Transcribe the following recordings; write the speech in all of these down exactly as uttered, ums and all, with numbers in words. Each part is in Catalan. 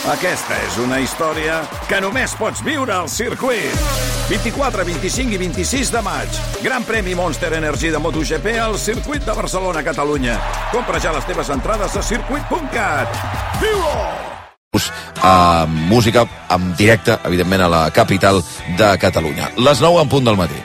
Aquesta és una història que només pots viure al circuit. vint-i-quatre, vint-i-cinc i vint-i-sis de maig. Gran premi Monster Energy de MotoGP al circuit de Barcelona, Catalunya. Compra ja les teves entrades a circuit punt cat. Viu-ho! Uh, música en directe, evidentment, a la capital de Catalunya. Les nou en punt del matí.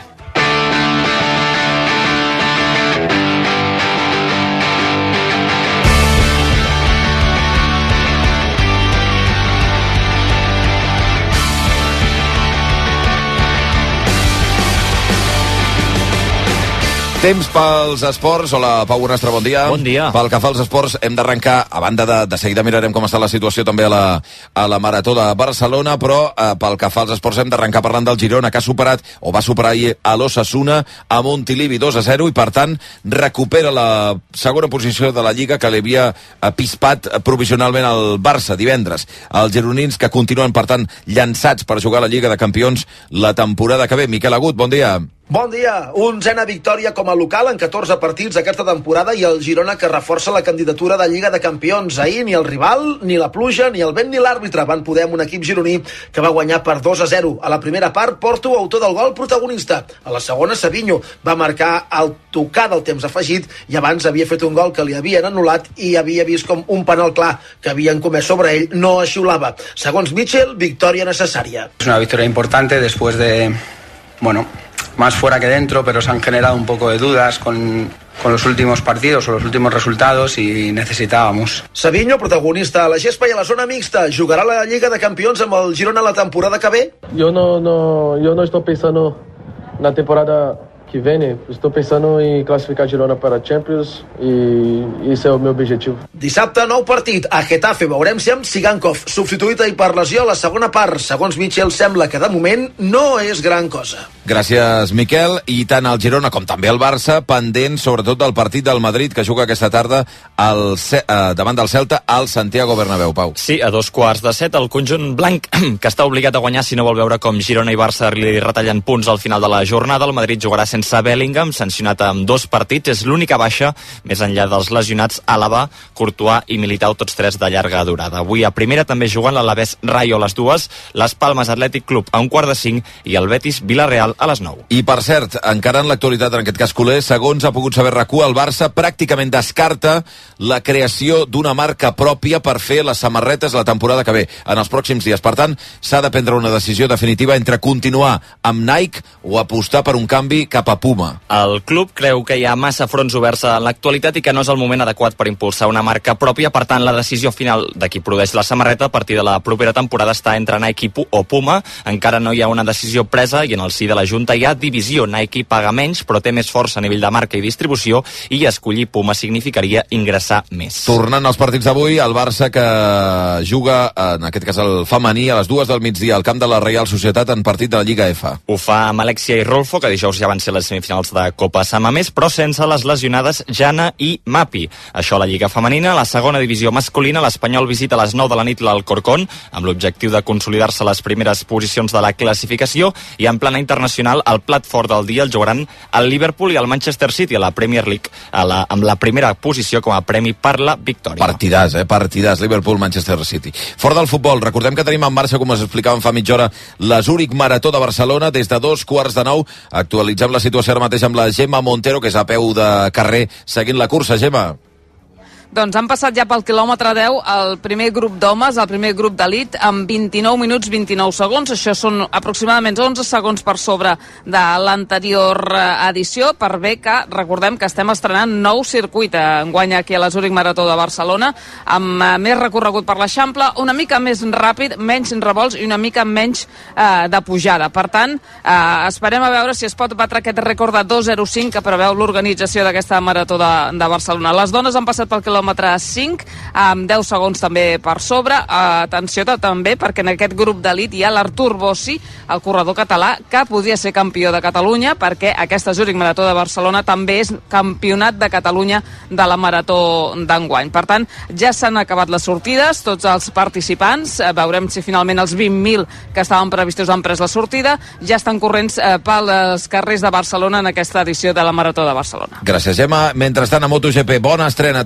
Temps pels esports. Hola, Pau Bonastre, bon dia. Bon dia. Pel que fa als esports, hem d'arrencar, a banda de, de seguida mirarem com està la situació també a la, a la Marató de Barcelona, però eh, pel que fa als esports hem d'arrencar parlant del Girona, que ha superat, o va superar ahir a l'Osasuna, a Montilivi dos a zero, i per tant recupera la segona posició de la Lliga que li havia pispat provisionalment al Barça divendres. Els gironins que continuen, per tant, llançats per jugar a la Lliga de Campions la temporada que ve. Miquel Agut, bon dia. Bon dia. Onzena victòria com a local en catorze partits aquesta temporada i el Girona que reforça la candidatura de Lliga de Campions. Ahir ni el rival, ni la pluja, ni el vent ni l'àrbitre van poder amb un equip gironí que va guanyar per dos a zero. A la primera part, Porto, autor del gol, protagonista. A la segona, Savinho va marcar al tocar del temps afegit i abans havia fet un gol que li havien anul·lat i havia vist com un penal clar que havien comès sobre ell no es xiulava. Segons Mitchell, victòria necessària. Es una victoria importante después de, bueno, más fuera que dentro, pero se han generado un poco de dudas con, con los últimos partidos o los últimos resultados y necesitábamos. Savinho, protagonista a la gespa i a la zona mixta, jugarà la Lliga de Campions amb el Girona la temporada que ve? Yo no, no, yo no estoy pensando en la temporada que viene, estou pensando em classificar Girona para a Champions i esse é o meu objetivo. Dissabte, nou partit a Getafe. Veurem si amb Sigankov, substituït ahir per lesió a la segona part. Segons Mitchell, sembla que de moment no és gran cosa. Gràcies, Miquel. I tant el Girona com també el Barça, pendent sobretot del partit del Madrid que juga aquesta tarda al, eh, davant del Celta al Santiago Bernabéu, Pau. Sí, a dos quarts de set, el conjunt blanc, que està obligat a guanyar si no vol veure com Girona i Barça li retallen punts al final de la jornada. El Madrid jugarà sense Bellingham, sancionat amb dos partits, és l'única baixa, més enllà dels lesionats Àlava, Courtois i Militao, tots tres de llarga durada. Avui a primera també juguen l'Alavés Rayo a les dues, les Palmes Athletic Club a un quart de cinc i el Betis Villarreal a les nou. I per cert, encara en l'actualitat, en aquest cas culer, segons ha pogut saber RAC u, el Barça pràcticament descarta la creació d'una marca pròpia per fer les samarretes la temporada que ve, en els pròxims dies. Per tant, s'ha de prendre una decisió definitiva entre continuar amb Nike o apostar per un canvi cap a Puma. El club creu que hi ha massa fronts oberts en l'actualitat i que no és el moment adequat per impulsar una marca pròpia. Per tant, la decisió final de qui produeix la samarreta a partir de la propera temporada està entre Nike o Puma. Encara no hi ha una decisió presa i en el si de la Junta hi ha divisió. Nike paga menys però té més força a nivell de marca i distribució i escollir Puma significaria ingressar més. Tornant als partits d'avui, el Barça que juga, en aquest cas el femení, a les dues del migdia al camp de la Reial Societat en partit de la Lliga F. Ho fa amb Alexia i Rolfo, que dijous ja van ser les semifinals de Copa Samamés, però sense les lesionades Jana i Mapi. Això a la Lliga Femenina. La segona divisió masculina, l'Espanyol visita a les nou de la nit l'Alcorcón, amb l'objectiu de consolidar-se les primeres posicions de la classificació, i en plana internacional, el plat fort del dia el jugaran el Liverpool i el Manchester City a la Premier League, a la, amb la primera posició com a premi per la victòria. Partidàs, eh? Partidàs, Liverpool-Manchester City. Fora del futbol, recordem que tenim en marxa, com us explicàvem fa mitja hora, la Zúrich Marató de Barcelona, des de dos quarts de nou. Actualitzem la situació ara mateix amb la Gemma Montero, que és a peu de carrer seguint la cursa. Gemma. Doncs han passat ja pel quilòmetre deu el primer grup d'homes, el primer grup d'elit, amb vint-i-nou minuts vint-i-nou segons. Això són aproximadament onze segons per sobre de l'anterior edició, per bé que recordem que estem estrenant nou circuit enguany aquí a la Zúrich Marató de Barcelona, amb més recorregut per l'Eixample, una mica més ràpid, menys revolts i una mica menys eh, de pujada. Per tant, eh, esperem a veure si es pot batre aquest rècord de dos zero cinc que preveu l'organització d'aquesta Marató de, de Barcelona. Les dones han passat pel quilòmetre cinc, amb deu segons també per sobre. Atenció també, perquè en aquest grup d'elit hi ha l'Artur Bossi, el corredor català, que podria ser campió de Catalunya, perquè aquesta Zúrich Marató de Barcelona també és campionat de Catalunya de la Marató d'enguany. Per tant, ja s'han acabat les sortides, tots els participants, veurem si finalment els vint mil que estaven previstos han pres la sortida, ja estan corrents pels carrers de Barcelona en aquesta edició de la Marató de Barcelona. Gràcies, Gemma. Mentrestant, a MotoGP, bona estrena també de Marc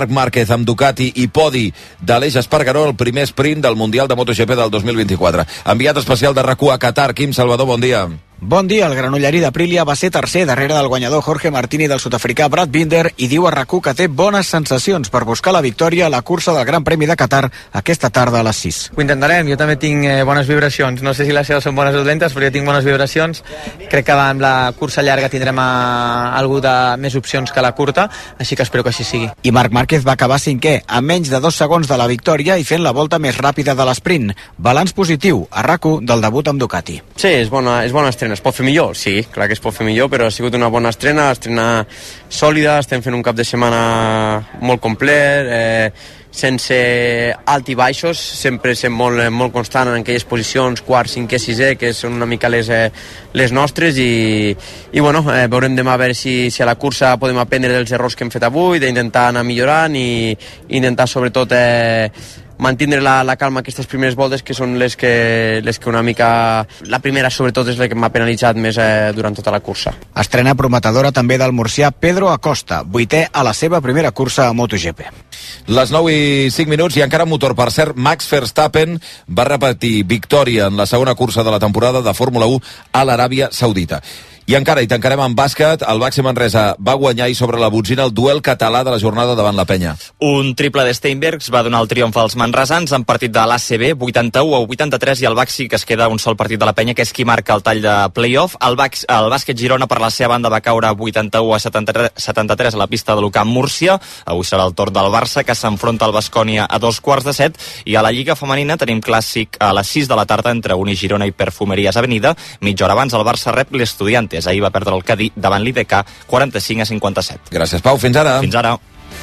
Marc Márquez amb Ducati i podi d'Aleix Espargaró, el primer sprint del Mundial de MotoGP del dos mil vint-i-quatre. Enviat especial de RAC u a Qatar, Quim Salvador, bon dia. Bon dia, el granollerí d'Aprilia va ser tercer darrere del guanyador Jorge Martini del sud-africà Brad Binder i diu a RAC u que té bones sensacions per buscar la victòria a la cursa del Gran Premi de Qatar aquesta tarda a les sis. Ho intentarem, jo també tinc eh, bones vibracions, no sé si les seves són bones o dolentes, però jo tinc bones vibracions. Crec que amb la cursa llarga tindrem a... algú de més opcions que la curta, així que espero que així sigui. I Marc Márquez va acabar cinquè, a menys de dos segons de la victòria i fent la volta més ràpida de l'esprint. Balanç positiu a RAC u del debut amb Ducati. Sí, és bona, és bona estrena. Es pot fer millor? Sí, clar que es pot fer millor, però ha sigut una bona estrena, estrena sòlida, estem fent un cap de setmana molt complet, eh, sense alt i baixos, sempre sent molt, molt constant en aquelles posicions, quart, cinquè, sisè, que són una mica les, eh, les nostres, i, i bueno, eh, veurem demà a veure si, si a la cursa podem aprendre dels errors que hem fet avui, d'intentar anar millorant i, i intentar sobretot eh, mantindre la, la calma aquestes primeres voltes, que són les que, les que una mica... La primera, sobretot, és la que m'ha penalitzat més eh, durant tota la cursa. Estrena prometedora també del murcià Pedro Acosta, vuitè a la seva primera cursa a MotoGP. Les nou i cinc minuts i encara motor. Per cert, Max Verstappen va repetir victòria en la segona cursa de la temporada de Fórmula u a l'Aràbia Saudita. I encara, i tancarem amb bàsquet, el Baxi Manresa va guanyar i sobre la botzina el duel català de la jornada davant la Penya. Un triple de Steinbergs va donar el triomf als manresans en partit de l'A C B, vuitanta-u a vuitanta-tres, i el Baxi, que es queda un sol partit de la Penya, que és qui marca el tall de play-off. El, Bax, el bàsquet Girona, per la seva banda, va caure vuitanta-u a setanta-tres a la pista de l'Ucamp Múrcia. Avui serà el torn del Barça, que s'enfronta al Baskonia a dos quarts de set, i a la Lliga Femenina tenim clàssic a les sis de la tarda entre Uni Girona i Perfumeries Avenida. Mitja hora abans el Barça rep l'Estudiantes. Ahir va perdre el Cadí davant l'I D K quaranta-cinc a cinquanta-set. Gràcies, Pau. Fins ara. Fins ara.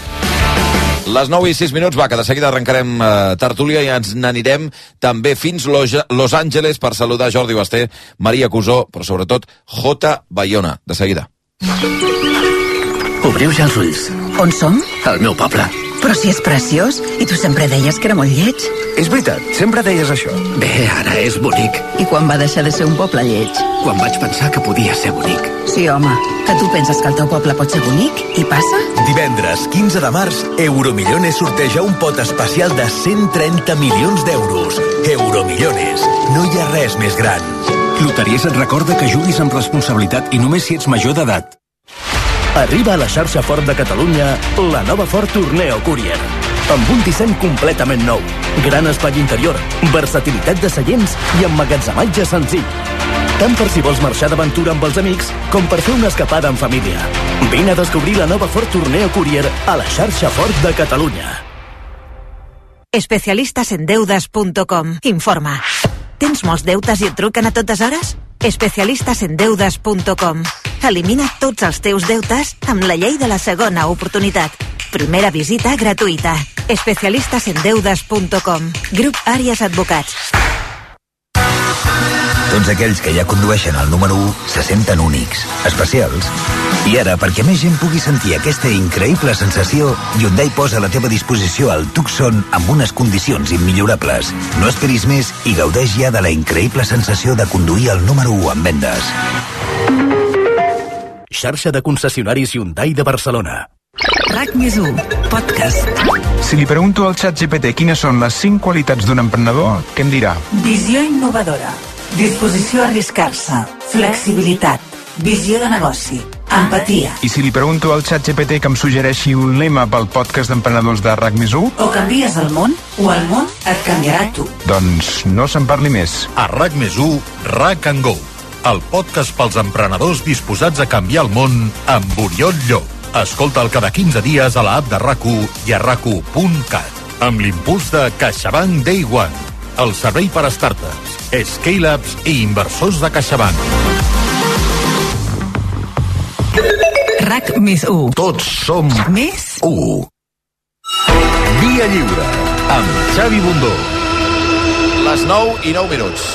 Les nou i sis minuts, va, que de seguida arrencarem eh, tertúlia i ens n'anirem també fins Los, Los Angeles per saludar Jordi Basté, Maria Cusó, però sobretot J. Bayona. De seguida. Obriu ja els ulls. On som? Al meu poble. Però si és preciós, i tu sempre deies que era molt lleig. És veritat, sempre deies això. Bé, ara és bonic. I quan va deixar de ser un poble lleig? Quan vaig pensar que podia ser bonic. Sí, home, que tu penses que el teu poble pot ser bonic i passa? Divendres, quinze de març, Euromillones sorteja un pot especial de cent trenta milions d'euros. Euromillones, no hi ha res més gran. Loteries et recorda que juguis amb responsabilitat i només si ets major d'edat. Arriba a la xarxa Ford de Catalunya la nova Ford Tourneo Courier. Amb un disseny completament nou, gran espai interior, versatilitat de seients i emmagatzematge senzill. Tant per si vols marxar d'aventura amb els amics com per fer una escapada en família. Vine a descobrir la nova Ford Tourneo Courier a la xarxa Ford de Catalunya. especialistas en deudas punto com informa. Tens molts deutes i et truquen a totes hores? especialistas en deudas punto com. Elimina tots els teus deutes amb la llei de la segona oportunitat. Primera visita gratuïta. especialistas en deudas punto com. Grup Àries Advocats. Tots aquells que ja condueixen el número u se senten únics, especials. I ara, perquè més gent pugui sentir aquesta increïble sensació, Hyundai posa a la teva disposició el Tucson amb unes condicions immillorables. No esperis més i gaudeix ja de la increïble sensació de conduir el número u en vendes. Xarxa de concessionaris Hyundai de Barcelona. RAC més u, podcast. Si li pregunto al ChatGPT quines són les cinc qualitats d'un emprenedor, què em dirà? Visió innovadora, disposició a arriscar-se, flexibilitat, visió de negoci, empatia. I si li pregunto al ChatGPT que em suggereixi un lema pel podcast d'emprenedors de RAC més u? O canvies el món, o el món et canviarà tu. Doncs no se'n parli més. A RAC més u, RAC and Go, el podcast pels emprenedors disposats a canviar el món amb Oriol Llop. Escolta'l cada quinze dies a l'app de RAC u i a rac u punt cat. Amb l'impuls de CaixaBank Day One, el servei per a startups, scale-ups i inversors de CaixaBank. RAC més u. Tots som més u. Via Lliure, amb Xavi Bundó. Les nou i nou minuts.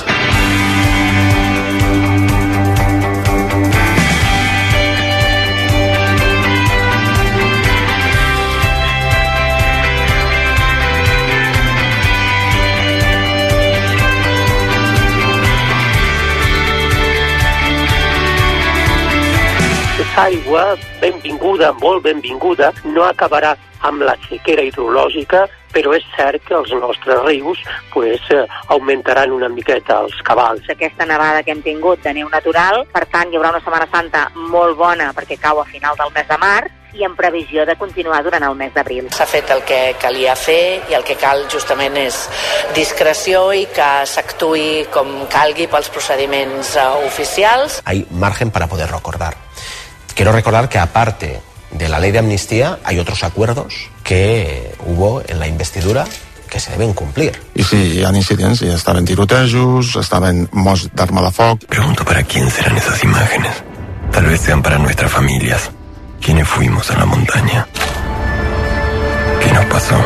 aquesta aigua, benvinguda, molt benvinguda, no acabarà amb la sequera hidrològica, però és cert que els nostres rius pues, eh, augmentaran una miqueta els cabals. Aquesta nevada que hem tingut de neu natural, per tant hi haurà una Setmana Santa molt bona perquè cau a final del mes de març i en previsió de continuar durant el mes d'abril. S'ha fet el que calia fer i el que cal justament és discreció i que s'actuï com calgui pels procediments uh, oficials. Hay margen para poder recordar. Quiero recordar que aparte de la ley de amnistía hay otros acuerdos que hubo en la investidura que se deben cumplir. I sí, hi ha incidents, hi estaven tirotejos, estaven morts d'arma de foc. Pregunto para quién serán esas imágenes. Tal vez sean para nuestras familias, quienes fuimos a la montaña. ¿Qué nos pasó?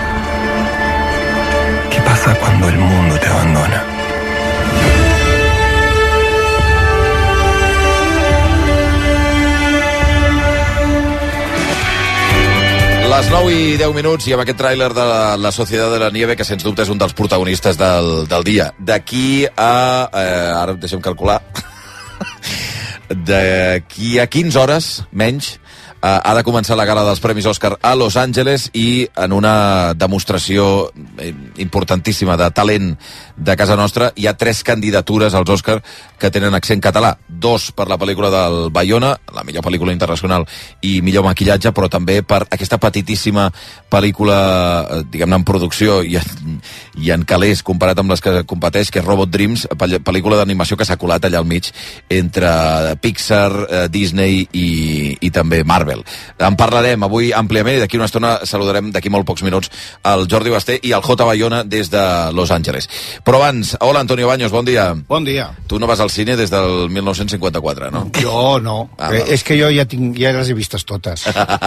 ¿Qué pasa cuando el mundo te abandona? Les nou i deu minuts i amb aquest tràiler de la, la Sociedad de la Nieve, que sens dubte és un dels protagonistes del, del dia. D'aquí a... Eh, ara deixem calcular. D'aquí a quinze hores, menys, eh, ha de començar la gala dels Premis Òscar a Los Angeles i en una demostració importantíssima de talent de casa nostra hi ha tres candidatures als Òscar que tenen accent català. Dos per la pel·lícula del Bayona, la millor pel·lícula internacional i millor maquillatge, però també per aquesta petitíssima pel·lícula, diguem-ne, en producció i en, i en calés comparat amb les que competeix, que és Robot Dreams, pel·lícula d'animació que s'ha colat allà al mig entre Pixar, Disney i, i també Marvel. En parlarem avui àmpliament i d'aquí una estona saludarem d'aquí molt pocs minuts el Jordi Basté i el J. Bayona des de Los Angeles. Però abans, hola Antonio Baños, bon dia. Bon dia. Tu no vas al cine des del mil nou-cents cinquanta-quatre, no? Jo no, ah, eh, és que jo ja, tinc, ja les he vistes totes.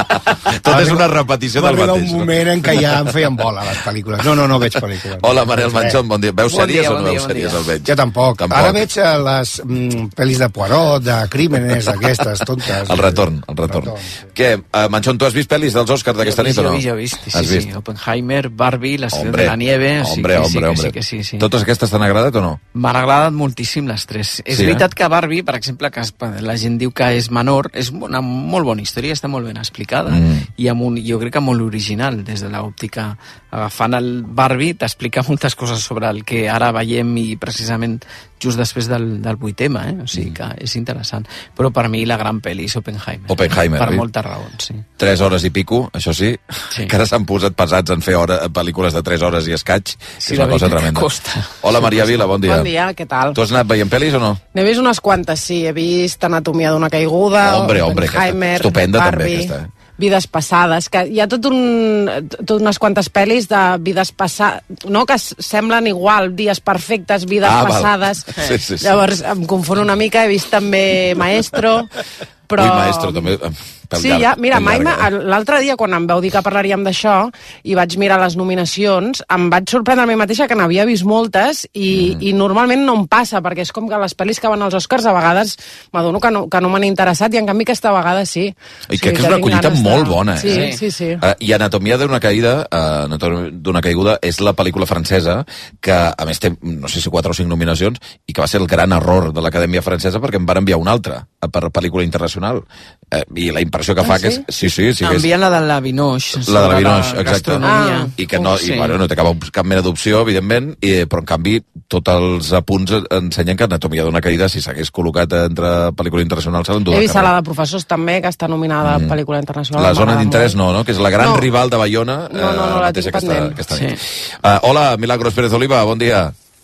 Tot és una repetició del mateix. Va arribar un moment en què ja em feien bola les pel·lícules. No, no, no veig pel·lícules. Hola Manel Manchón, bon dia. Veus bon sèries dia, o no bon veus dia, sèries? Bon El veig. Jo tampoc. tampoc. Ara veig les mm, pel·lis de Poirot, de crímenes, aquestes tontes. El retorn, el retorn. retorn sí. Què, uh, Manchón, tu has vist pel·lis dels Òscars d'aquesta nit o no? Jo he vist, sí, sí, sí. Oppenheimer, Barbie, La Sociedad de la Nieve... Hombre, sí, hombre, sí, hombre. Sí, que sí, sí. Totes aquestes t'han agradat o no? M'han agradat moltíssim les tres. Sí, és veritat eh? que Barbie, per exemple, que la gent diu que és menor, és una molt bona història, està molt ben explicada mm. i amb un, jo crec que molt original des de l'òptica. Agafant el Barbie t'explica moltes coses sobre el que ara veiem i precisament just després del, del vuitema, eh? O sigui que és interessant. Però per mi la gran pel·li és Oppenheimer. Oppenheimer, per oi? moltes raons, sí. Tres hores i pico, això sí, sí. que ara s'han posat pesats en fer hora, pel·lícules de tres hores i escaig, que sí, és una cosa tremenda. Costa. Hola Maria Vila, bon dia. Bon dia, què tal? Tu has anat veient pel·lis o no? N'he vist unes quantes, sí. He vist Anatomia d'una caiguda, hombre, hombre, Oppenheimer, estupenda Barbie, també aquesta, eh? Vides passades, que hi ha tot un, tot unes quantes pel·lis de vides passades, no? Que semblen igual, dies perfectes, vides ah, passades. Sí, sí, sí. Llavors em confon una mica, he vist també Maestro, però... Ui, Maestro, també... Sí, ja, mira, mai l'altre dia quan em vau dir que parlaríem d'això i vaig mirar les nominacions, em vaig sorprendre a mi mateixa que n'havia vist moltes i, mm. i normalment no em passa, perquè és com que les pel·lis que van als Oscars a vegades m'adono que no, que no m'han interessat i en canvi aquesta vegada sí. I o sigui, crec que és una collita molt de... bona, eh? Sí, sí, sí. Uh, I Anatomia d'una caïda, uh, Anatomia d'una caiguda és la pel·lícula francesa que a més té, no sé si quatre o cinc nominacions i que va ser el gran error de l'Acadèmia Francesa perquè em van enviar una altra per pel·lícula internacional. Uh, I la impressió que fa ah, que és... Sí, sí, sí. Envien la de la Vinoix. La de la Vinoix, exacte. Ah, I que no, sí. i, bueno, no té cap, cap mena d'opció, evidentment, i, però en canvi tots els apunts ensenyen que Anatomia d'una caïda, si s'hagués col·locat entre pel·lícula internacional, s'ha d'endur. He vist la de Professors també, que està nominada a mm. pel·lícula internacional. La zona d'interès no, no? Que és la gran no. rival de Bayona. No, no, no, la tinc pendent. Aquesta nit. Sí. Uh, hola, Milagros Pérez Oliva, bon dia.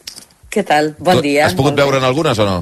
Què tal? Bon dia. Has pogut veure en algunes o no?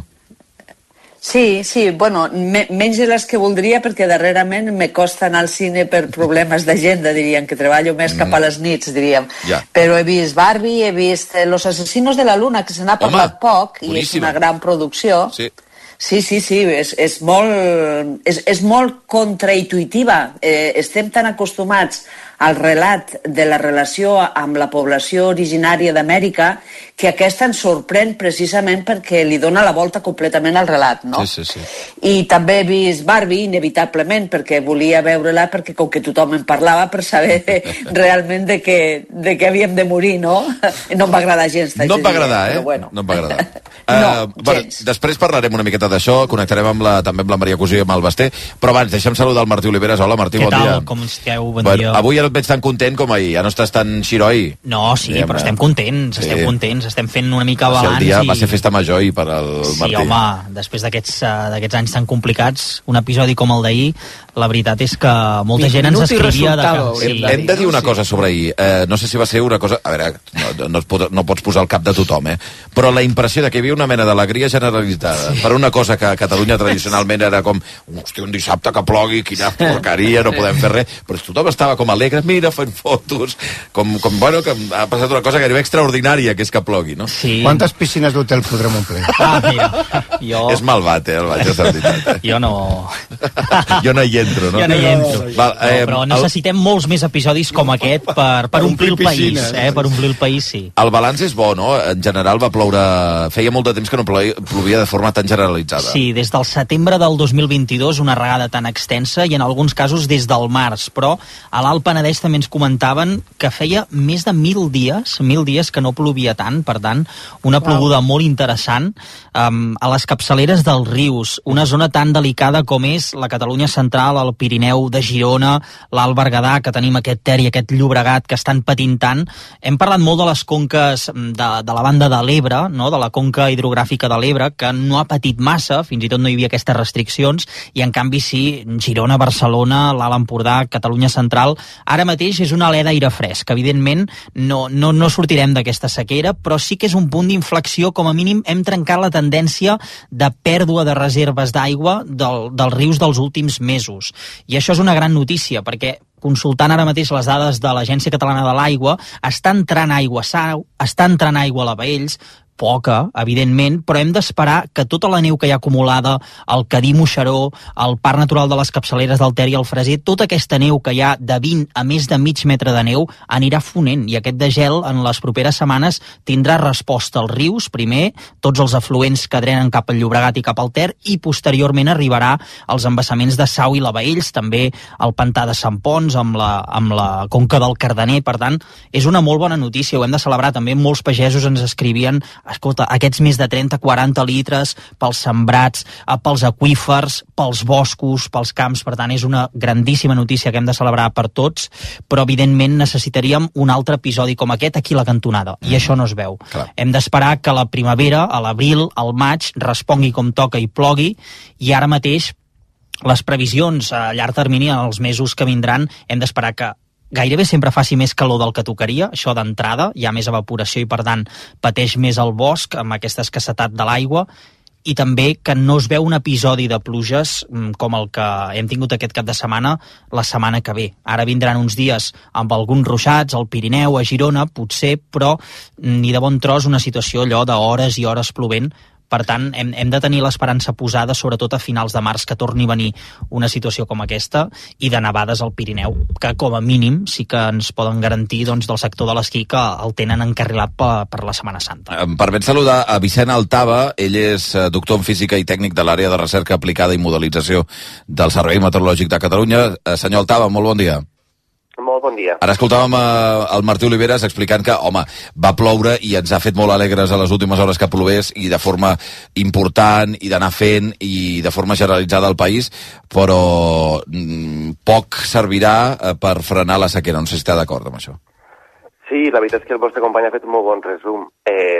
Sí, sí, bueno, me, menys de les que voldria perquè darrerament me costa anar al cine per problemes d'agenda, diríem, que treballo més mm. cap a les nits, diríem. Ja. Però he vist Barbie, he vist Los Asesinos de la Luna, que se n'ha parlat poc, boníssima. I és una gran producció. Sí. Sí, sí, sí, és, és molt, és, és molt contraintuitiva. Eh, estem tan acostumats el relat de la relació amb la població originària d'Amèrica, que aquesta ens sorprèn precisament perquè li dona la volta completament al relat, no? Sí, sí, sí. I també he vist Barbie, inevitablement, perquè volia veure-la, perquè com que tothom en parlava, per saber realment de què, de què havíem de morir, no? No em va agradar gens. No em va agradar, eh? Bueno. No em va agradar. No, uh, bueno, després parlarem una miqueta d'això, connectarem amb la, també amb la Maria Cosí i amb el Basté, però abans deixem saludar el Martí Oliveres. Hola, Martí, Què bon tal? dia. Com esteu? Bon bueno, dia. Avui ja no et veig tan content com ahir, ja no estàs tan xiroi. No, sí, Diguem, però estem contents, sí. estem contents, estem fent una mica va balanç. Dia, i... Va ser festa major i per al sí, Martí. Sí, home, després d'aquests uh, anys tan complicats, un episodi com el d'ahir, la veritat és que molta gent ens escrivia... De que... sí. Hem, hem de dir una cosa sobre ahir. Eh, no sé si va ser una cosa... A veure, no, no, es pot, no pots posar el cap de tothom, eh? Però la impressió de que hi havia una mena d'alegria generalitzada sí. per una cosa que a Catalunya tradicionalment era com hòstia, un dissabte que plogui, quina porqueria, no podem fer res, però tothom estava com alegre, mira, fent fotos, com, com bueno, que ha passat una cosa gairebé extraordinària, que és que plogui, no? Sí. Quantes piscines d'hotel podrem omplir? Ah, mira, jo... És malvat, eh, el Baix, és veritat. Eh? Jo no... jo no hi entro, no? Jo no hi entro. Val, eh, no, però necessitem el... molts més episodis com aquest per, per, per omplir el país, eh? Per omplir el país, sí. El balanç és bo, no? En general va ploure... Feia molt de temps que no plovia de forma tan generalitzada. Sí, des del setembre del dos mil vint-i-dos, una regada tan extensa, i en alguns casos des del març, però a l'Alt Penedès també ens comentaven que feia més de mil dies, mil dies que no plovia tant, per tant, una ploguda wow. molt interessant um, a les capçaleres dels rius, una zona tan delicada com és la Catalunya central, el Pirineu de Girona, l'Alt Berguedà, que tenim aquest Ter i aquest Llobregat que estan patint tant. Hem parlat molt de les conques de, de la banda de l'Ebre, no? De la conca hidrogràfica de l'Ebre, que no ha patit massa, fins i tot no hi havia aquestes restriccions, i en canvi sí, Girona, Barcelona, l'Alt Empordà, Catalunya central, ara mateix és una alè d'aire fresc. Evidentment no, no, no sortirem d'aquesta sequera, però sí que és un punt d'inflexió, com a mínim hem trencat la tendència de pèrdua de reserves d'aigua del, dels rius dels últims mesos. I això és una gran notícia, perquè consultant ara mateix les dades de l'Agència Catalana de l'Aigua, està entrant aigua a Sau, està entrant aigua a la Baells, poca, evidentment, però hem d'esperar que tota la neu que hi ha acumulada al Cadí-Moixeró, al Parc Natural de les Capçaleres del Ter i el Freser, tota aquesta neu que hi ha de vint a més de mig metre de neu anirà fonent, i aquest degel en les properes setmanes tindrà resposta als rius, primer, tots els afluents que drenen cap al Llobregat i cap al Ter, i posteriorment arribarà als embassaments de Sau i la Baells, també al pantà de Sant Pons, amb la, amb la conca del Cardener. Per tant, és una molt bona notícia, ho hem de celebrar. També molts pagesos ens escrivien escolta, aquests més de trenta a quaranta litres pels sembrats, pels aqüífers, pels boscos, pels camps. Per tant, és una grandíssima notícia que hem de celebrar per tots, però evidentment necessitaríem un altre episodi com aquest aquí a la cantonada, i això no es veu. Clar. Hem d'esperar que la primavera, a l'abril, al maig, respongui com toca i plogui, i ara mateix les previsions a llarg termini, en els mesos que vindran, hem d'esperar que gairebé sempre faci més calor del que tocaria, això d'entrada, hi ha més evaporació i per tant pateix més el bosc amb aquesta escassetat de l'aigua, i també que no es veu un episodi de pluges com el que hem tingut aquest cap de setmana la setmana que ve. Ara vindran uns dies amb alguns ruixats al Pirineu, a Girona, potser, però ni de bon tros una situació allò d'hores i hores plovent. Per tant, hem, hem de tenir l'esperança posada, sobretot a finals de març, que torni a venir una situació com aquesta, i de nevades al Pirineu, que com a mínim sí que ens poden garantir doncs, del sector de l'esquí que el tenen encarrilat per, per la Setmana Santa. Em permet saludar a Vicent Altava, ell és doctor en física i tècnic de l'àrea de recerca aplicada i modelització del Servei Meteorològic de Catalunya. Senyor Altava, molt bon dia. Molt bon dia. Ara escoltàvem eh, el Martí Oliveres explicant que, home, va ploure i ens ha fet molt alegres a les últimes hores que plovés, i de forma important, i d'anar fent, i de forma generalitzada al país, però mm, poc servirà eh, per frenar la sequera. No sé si està d'acord amb això. Sí, la veritat és que el vostre company ha fet un molt bon resum. Eh,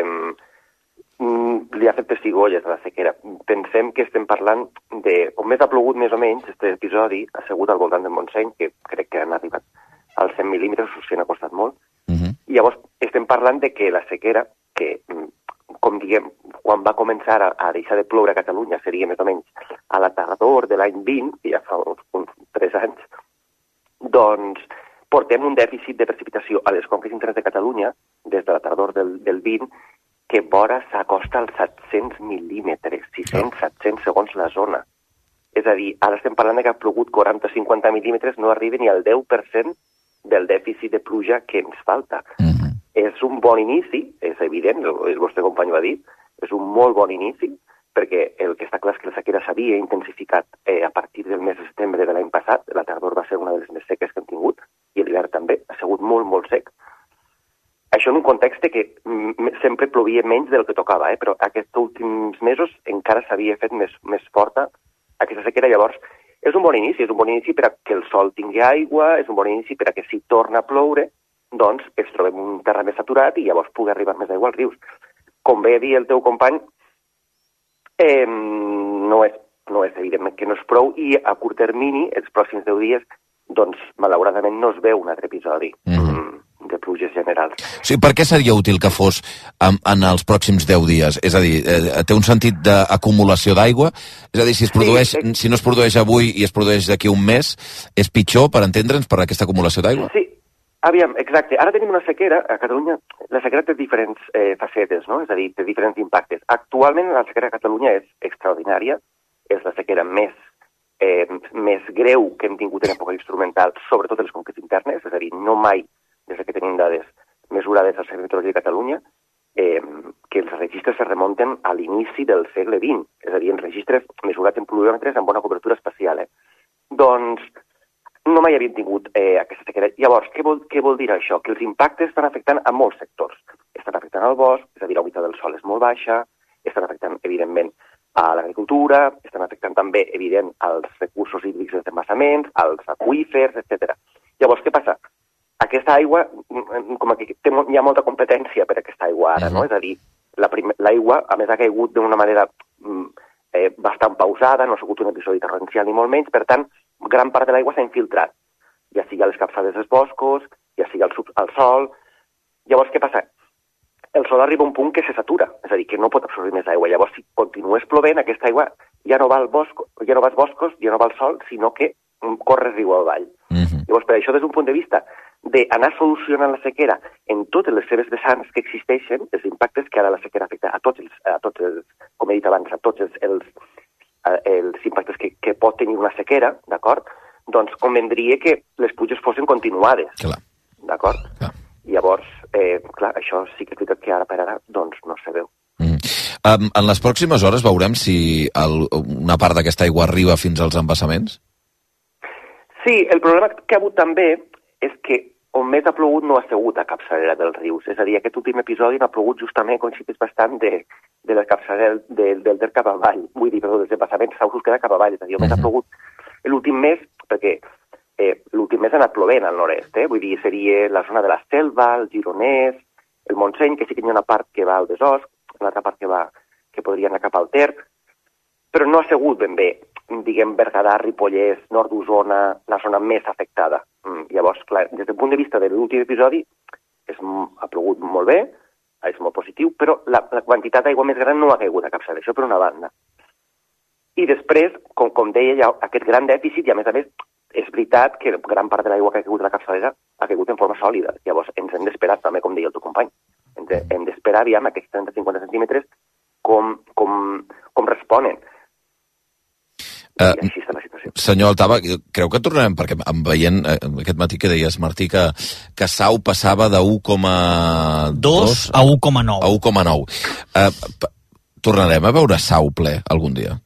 li ha fet pessigolles a la sequera. Pensem que estem parlant de... Com més ha plogut més o menys, aquest episodi ha sigut al voltant del Montseny, que crec que han arribat als cent mil·límetres, o sigui, n'ha costat molt. Uh-huh. I llavors estem parlant de que la sequera, que, com diguem, quan va començar a, a deixar de ploure a Catalunya, seria més o menys a la tardor de l'any vint, que ja fa uns, uns tres anys, doncs portem un dèficit de precipitació a les conques internes de Catalunya, des de la tardor del, del vint, que vora s'acosta als set-cents mil·límetres, sis-cents, set-cents segons la zona. És a dir, ara estem parlant que ha plogut quaranta a cinquanta mil·límetres, no arriba ni al deu per cent del dèficit de pluja que ens falta. Mm-hmm. És un bon inici, és evident, el vostre company ho ha dit, és un molt bon inici, perquè el que està clar és que la sequera s'havia intensificat eh, a partir del mes de setembre de l'any passat. La tardor va ser una de les més seques que hem tingut, i l'hivern també, ha sigut molt, molt sec. Això en un context que mm, sempre plovia menys del que tocava, eh? Però aquests últims mesos encara s'havia fet més, més forta aquesta sequera. Llavors, és un bon inici, és un bon inici per a que el sol tingui aigua, és un bon inici per a que si torna a ploure, doncs ens trobem un terra més saturat i llavors pugui arribar més aigua als rius. Com bé dir el teu company, eh, no, és, no és evidentment que no és prou, i a curt termini, els pròxims deu dies, doncs malauradament no es veu un altre episodi mm-hmm. de pluges generals. Sí, per què seria útil que fos en, en els pròxims deu dies? És a dir, eh, té un sentit d'acumulació d'aigua? És a dir, si, es produeix, sí, eh... si no es produeix avui i es produeix d'aquí un mes, és pitjor, per entendre'ns, per aquesta acumulació d'aigua? Sí, aviam, exacte. Ara tenim una sequera, a Catalunya, la sequera té diferents eh, facetes, no? És a dir, té diferents impactes. Actualment la sequera a Catalunya és extraordinària, és la sequera més eh, més greu que hem tingut en època instrumental, sobretot en les conques internes, és a dir, no mai, des que tenim dades mesurades al Servei Meteorològic de Catalunya, eh, que els registres se remunten a l'inici del segle vint, és a dir, en registres mesurats en pluviòmetres amb bona cobertura espacial. Eh? Doncs no mai havien tingut eh, aquesta sequera. Llavors, què vol, què vol dir això? Que els impactes estan afectant a molts sectors. Estan afectant al bosc, és a dir, la humitat del sòl és molt baixa, estan afectant, evidentment, a l'agricultura, estan afectant també, evident, als recursos hídrics dels embassaments, als aqüífers, etcètera. Llavors, què passa? Aquesta aigua, com que té, hi ha molta competència per aquesta aigua ara, no? És a dir, l'aigua, a més, ha caigut d'una manera eh, bastant pausada, no ha sigut un episodi torrencial ni molt menys, per tant, gran part de l'aigua s'ha infiltrat, ja sigui a les capçades dels boscos, ja sigui al, sub, al sol. Llavors, què passa? El sol arriba a un punt que se satura, és a dir, que no pot absorbir més aigua. Llavors, si continues plovent, aquesta aigua ja no va al bosc, ja no va als boscos, ja no va al sol, sinó que corre riu avall. Mm-hmm. Llavors, per això, des d'un punt de vista d'anar solucionant la sequera en totes les seves vessants que existeixen, els impactes que ara la sequera afecta a tots els, a tots els com he dit abans, a tots els, els, els impactes que, que pot tenir una sequera, d'acord? Doncs convendria que les pluges fossin continuades, clar. D'acord? Clar. Llavors, eh, clar, això sí que és veritat que ara per ara doncs no se veu. Mm. Um, en les pròximes hores veurem si el, una part d'aquesta aigua arriba fins als embassaments? Sí, el problema que ha hagut també és que on més ha plogut no ha sigut a capçalera dels rius. És a dir, aquest últim episodi no ha plogut justament, coincideix bastant, de, de la capçalera del, del Ter cap avall. Vull dir, perdó, dels embassaments s'ha buscat cap avall. És a dir, on més ha plogut l'últim mes, perquè eh, l'últim mes ha anat plovent al nord-est. Eh? Vull dir, seria la zona de la Selva, el Gironès, el Montseny, que sí que hi ha una part que va al Besòs, l'altra part que va que podria anar cap al Ter, però no ha sigut ben bé, diguem, Berguedà, Ripollès, nord d'Osona, la zona més afectada. Mm, llavors, clar, des del punt de vista de l'últim episodi, és, ha plogut molt bé, és molt positiu, però la, la quantitat d'aigua més gran no ha caigut a capçalera, això per una banda. I després, com, com deia, hi ha aquest gran dèficit, i a més a més, és veritat que gran part de l'aigua que ha caigut a la capçalera ha caigut en forma sòlida. Llavors, ens hem d'esperar, també, com deia el teu company, ens hem d'esperar, aviam, aquests trenta a cinquanta centímetres, com, com, com responen. Uh, així està la situació. Senyor Altaba, creu que tornarem, perquè em veient eh, aquest matí que deies, Martí, que, que Sau passava de u coma dos a u coma nou. A u coma nou. Uh, tornarem a veure Sau ple algun dia?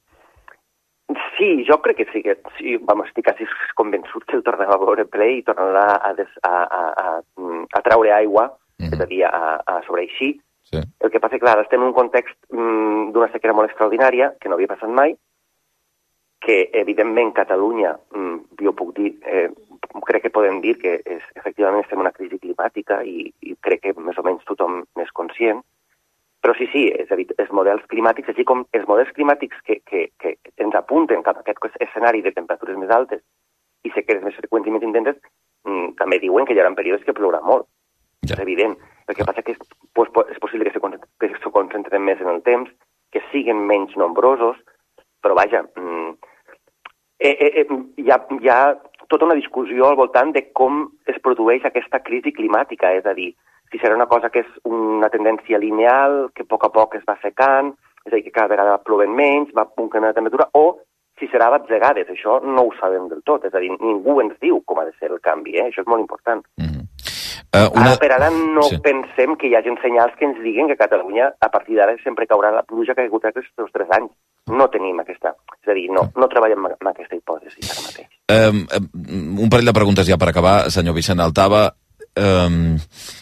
Sí, jo crec que sí, que sí, vamos, estic quasi convençut que el tornem a veure ple i tornarà a, des, a, a, a, a traure aigua, mm-hmm. és a dir, a, a sobreeixir. Sí. El que passa, clar, estem en un context mm, d'una sequera molt extraordinària, que no havia passat mai, que, evidentment, Catalunya, mm, jo puc dir, eh, crec que podem dir que és, efectivament estem en una crisi climàtica i, i crec que més o menys tothom n'és conscient, però sí, sí, és a dir, els models climàtics, així com els models climàtics que, que, que ens apunten cap a aquest escenari de temperatures més altes i sequeres més freqüents i més intenses, mm, també diuen que hi haurà períodes que plourà molt. Ja. És evident. El que passa que és, pues, és possible que se, que se concentren més en el temps, que siguin menys nombrosos, però vaja, mm, eh, eh, eh, hi, ha, hi ha tota una discussió al voltant de com es produeix aquesta crisi climàtica, és a dir, si serà una cosa que és una tendència lineal, que a poc a poc es va secant, és a dir, que cada vegada ploven menys, va punt de temperatura, o si serà a batzegades, això no ho sabem del tot, és a dir, ningú ens diu com ha de ser el canvi, eh? Això és molt important. Mm-hmm. Uh, una... Ara, per ara no sí. pensem que hi hagi senyals que ens diguin que a Catalunya a partir d'ara sempre caurà la pluja que ha caigut aquests tres anys. No tenim aquesta... És a dir, no, no treballem amb aquesta hipòtesi ara mateix. Um, un parell de preguntes ja per acabar, senyor Vicent Altava. Um,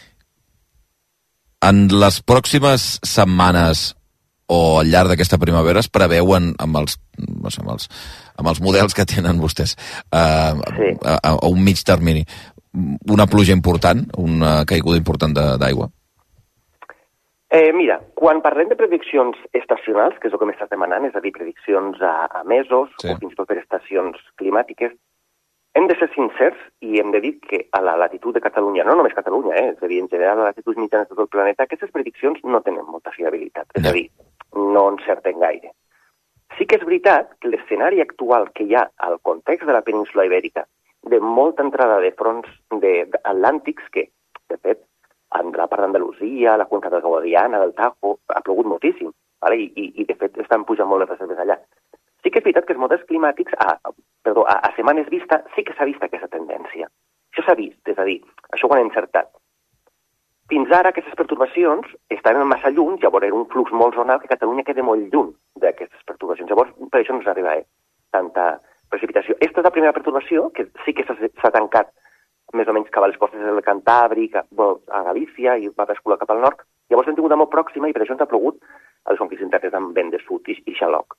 en les pròximes setmanes o al llarg d'aquesta primavera es preveuen amb els, no sé, amb els, amb els models que tenen vostès uh, sí. a, a, a un mig termini una pluja important, una caiguda important d'aigua? Eh, mira, quan parlem de prediccions estacionals, que és el que m'estàs demanant, és a dir, prediccions a, a mesos sí. o fins i tot per estacions climàtiques, hem de ser sincers i hem de dir que a la latitud de Catalunya, no només Catalunya, eh, és a dir, en general a latituds mitjanes de tot el planeta, aquestes prediccions no tenen molta fiabilitat, és a dir, no encerten gaire. Sí que és veritat que l'escenari actual que hi ha al context de la península Ibèrica, de molta entrada de fronts de, de atlàntics que, de fet, a la part d'Andalusia, la conca del Guadiana, del Tajo, ha plogut moltíssim, vale? I, i, i de fet estan pujant molt les reserves allà. Sí que és veritat que els models climàtics, a, a, perdó, a, a setmanes vista, sí que s'ha vist aquesta tendència. Això s'ha vist, és a dir, això ho han encertat. Fins ara aquestes pertorbacions estaven massa lluny, llavors era un flux molt zonal que Catalunya queda molt lluny d'aquestes pertorbacions. Llavors, per això no s'arriba eh, tanta precipitació. Aquesta és la primera pertorbació, que sí que s'ha tancat més o menys cap a les costes del Cantàbric, a, a Galícia, i va bascular cap al nord. Llavors hem tingut molt pròxima i per això ens ha plogut a les conquilles internes amb vent de sud i, i xaloc.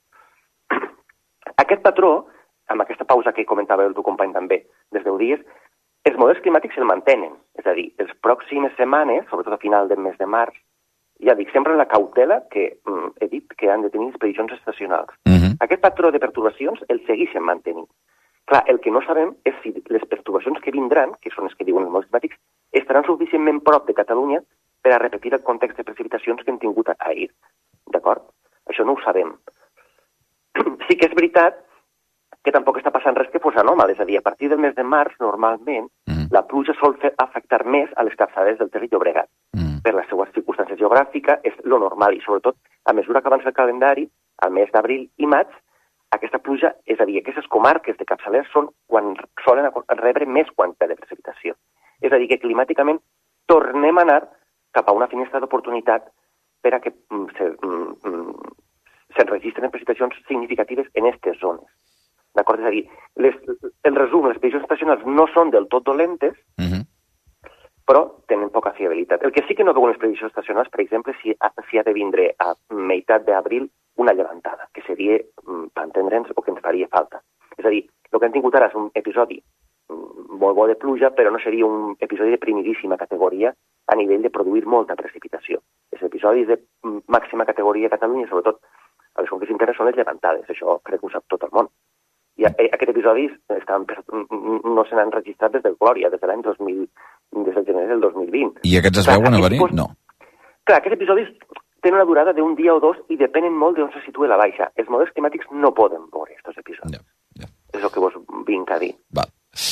Aquest patró, amb aquesta pausa que comentava el teu company també, des deu dies, els models climàtics el mantenen. És a dir, les pròximes setmanes, sobretot a final del mes de març, ja dic, sempre la cautela que mm, he dit que han de tenir expedicions estacionals. Uh-huh. Aquest patró de pertorbacions el segueixen mantenint. Clar, el que no sabem és si les pertorbacions que vindran, que són les que diuen els models climàtics, estaran suficientment prop de Catalunya per a repetir el context de precipitacions que hem tingut ahir. D'acord? Això no ho sabem. Sí que és veritat que tampoc està passant res que fos anòmal, és a dir, a partir del mes de març, normalment, mm. la pluja sol fer afectar més a les capçades del Ter Llobregat. Mm. Per les seues circumstàncies geogràfiques, és lo normal, i sobretot, a mesura que avança el calendari, al mes d'abril i maig, aquesta pluja, és a dir, aquestes comarques de capçalers són quan solen rebre més quantitat de precipitació. És a dir, que climàticament tornem a anar cap a una finestra d'oportunitat per a que mm, se, mm, se registren precipitacions significatives en aquestes zones. D'acord? És a dir, les, el resum, les previsions estacionals no són del tot dolentes, uh-huh. però tenen poca fiabilitat. El que sí que no veuen les previsions estacionals, per exemple, si, si ha de vindre a meitat d'abril una llevantada, que seria, per entendre'ns, o que ens faria falta. És a dir, el que hem tingut ara és un episodi molt bo de pluja, però no seria un episodi de primidíssima categoria a nivell de produir molta precipitació. Els episodis de màxima categoria a Catalunya, sobretot a les conques internes, són les llevantades. Això crec que ho sap tot el món. I aquests episodis estan, no se n'han registrat des del Glòria, des de l'any dos mil, des del gener del dos mil vint. I aquests es clar, veuen a venir? Post... No. Clar, aquests episodis tenen una durada d'un dia o dos i depenen molt d'on se situa la baixa. Els models climàtics no poden veure aquests episodis. Ja, ja. És el que vos vinc a dir. Va.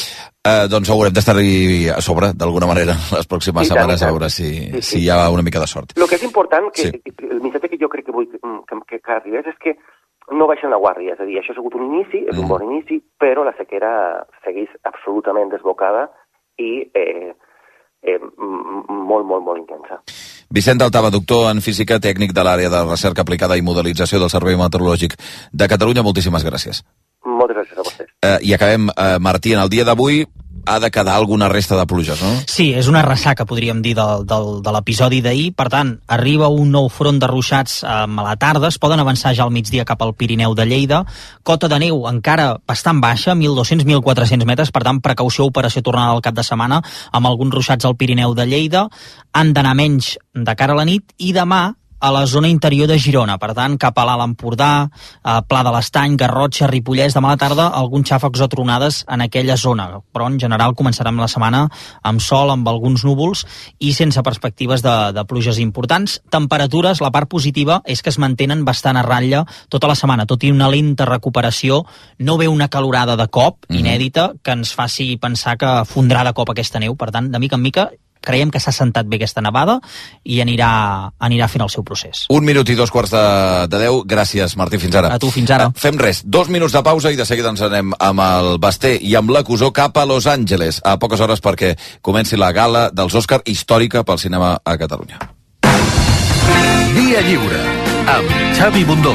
Uh, doncs haurem d'estar-hi a sobre, d'alguna manera, les pròximes I setmanes, tant, a veure si, sí, sí. si hi ha una mica de sort. El que és important, que, sí. el missatge que jo crec que vull que, que, que arribés és que no baixen la guàrdia, és a dir, això ha sigut un inici, és un bon inici, però la sequera segueix absolutament desbocada i eh, eh, molt, molt, molt intensa. Vicent Altava, doctor en física, tècnic de l'àrea de recerca aplicada i modelització del Servei Meteorològic de Catalunya, moltíssimes gràcies. Moltes gràcies a vostès. Eh, I acabem, eh, Martí, en el dia d'avui ha de quedar alguna resta de pluges, no? Sí, és una ressaca, podríem dir, del, del, de l'episodi d'ahir. Per tant, arriba un nou front de ruixats eh, a la tarda, es poden avançar ja al migdia cap al Pirineu de Lleida. Cota de neu encara bastant baixa, mil dos-cents a mil quatre-cents metres, per tant, precaució, operació tornada al cap de setmana, amb alguns ruixats al Pirineu de Lleida. Han d'anar menys de cara a la nit, i demà a la zona interior de Girona, per tant, cap a l'Alt Empordà, a Pla de l'Estany, Garrotxa, Ripollès, demà a la tarda, alguns xàfecs o tronades en aquella zona, però en general començarem la setmana amb sol, amb alguns núvols i sense perspectives de, de pluges importants. Temperatures, la part positiva és que es mantenen bastant a ratlla tota la setmana, tot i una lenta recuperació, no ve una calorada de cop, mm-hmm. inèdita, que ens faci pensar que fondrà de cop aquesta neu, per tant, de mica en mica creiem que s'ha sentat bé aquesta nevada i anirà, anirà fent el seu procés. Un minut i dos quarts de, de deu. Gràcies, Martí, fins ara. A tu, fins ara. Fem res, dos minuts de pausa i de seguida ens anem amb el Basté i amb l'acusó cap a Los Angeles, a poques hores perquè comenci la gala dels Òscar històrica pel cinema a Catalunya. Via Lliure, amb Xavi Bundó.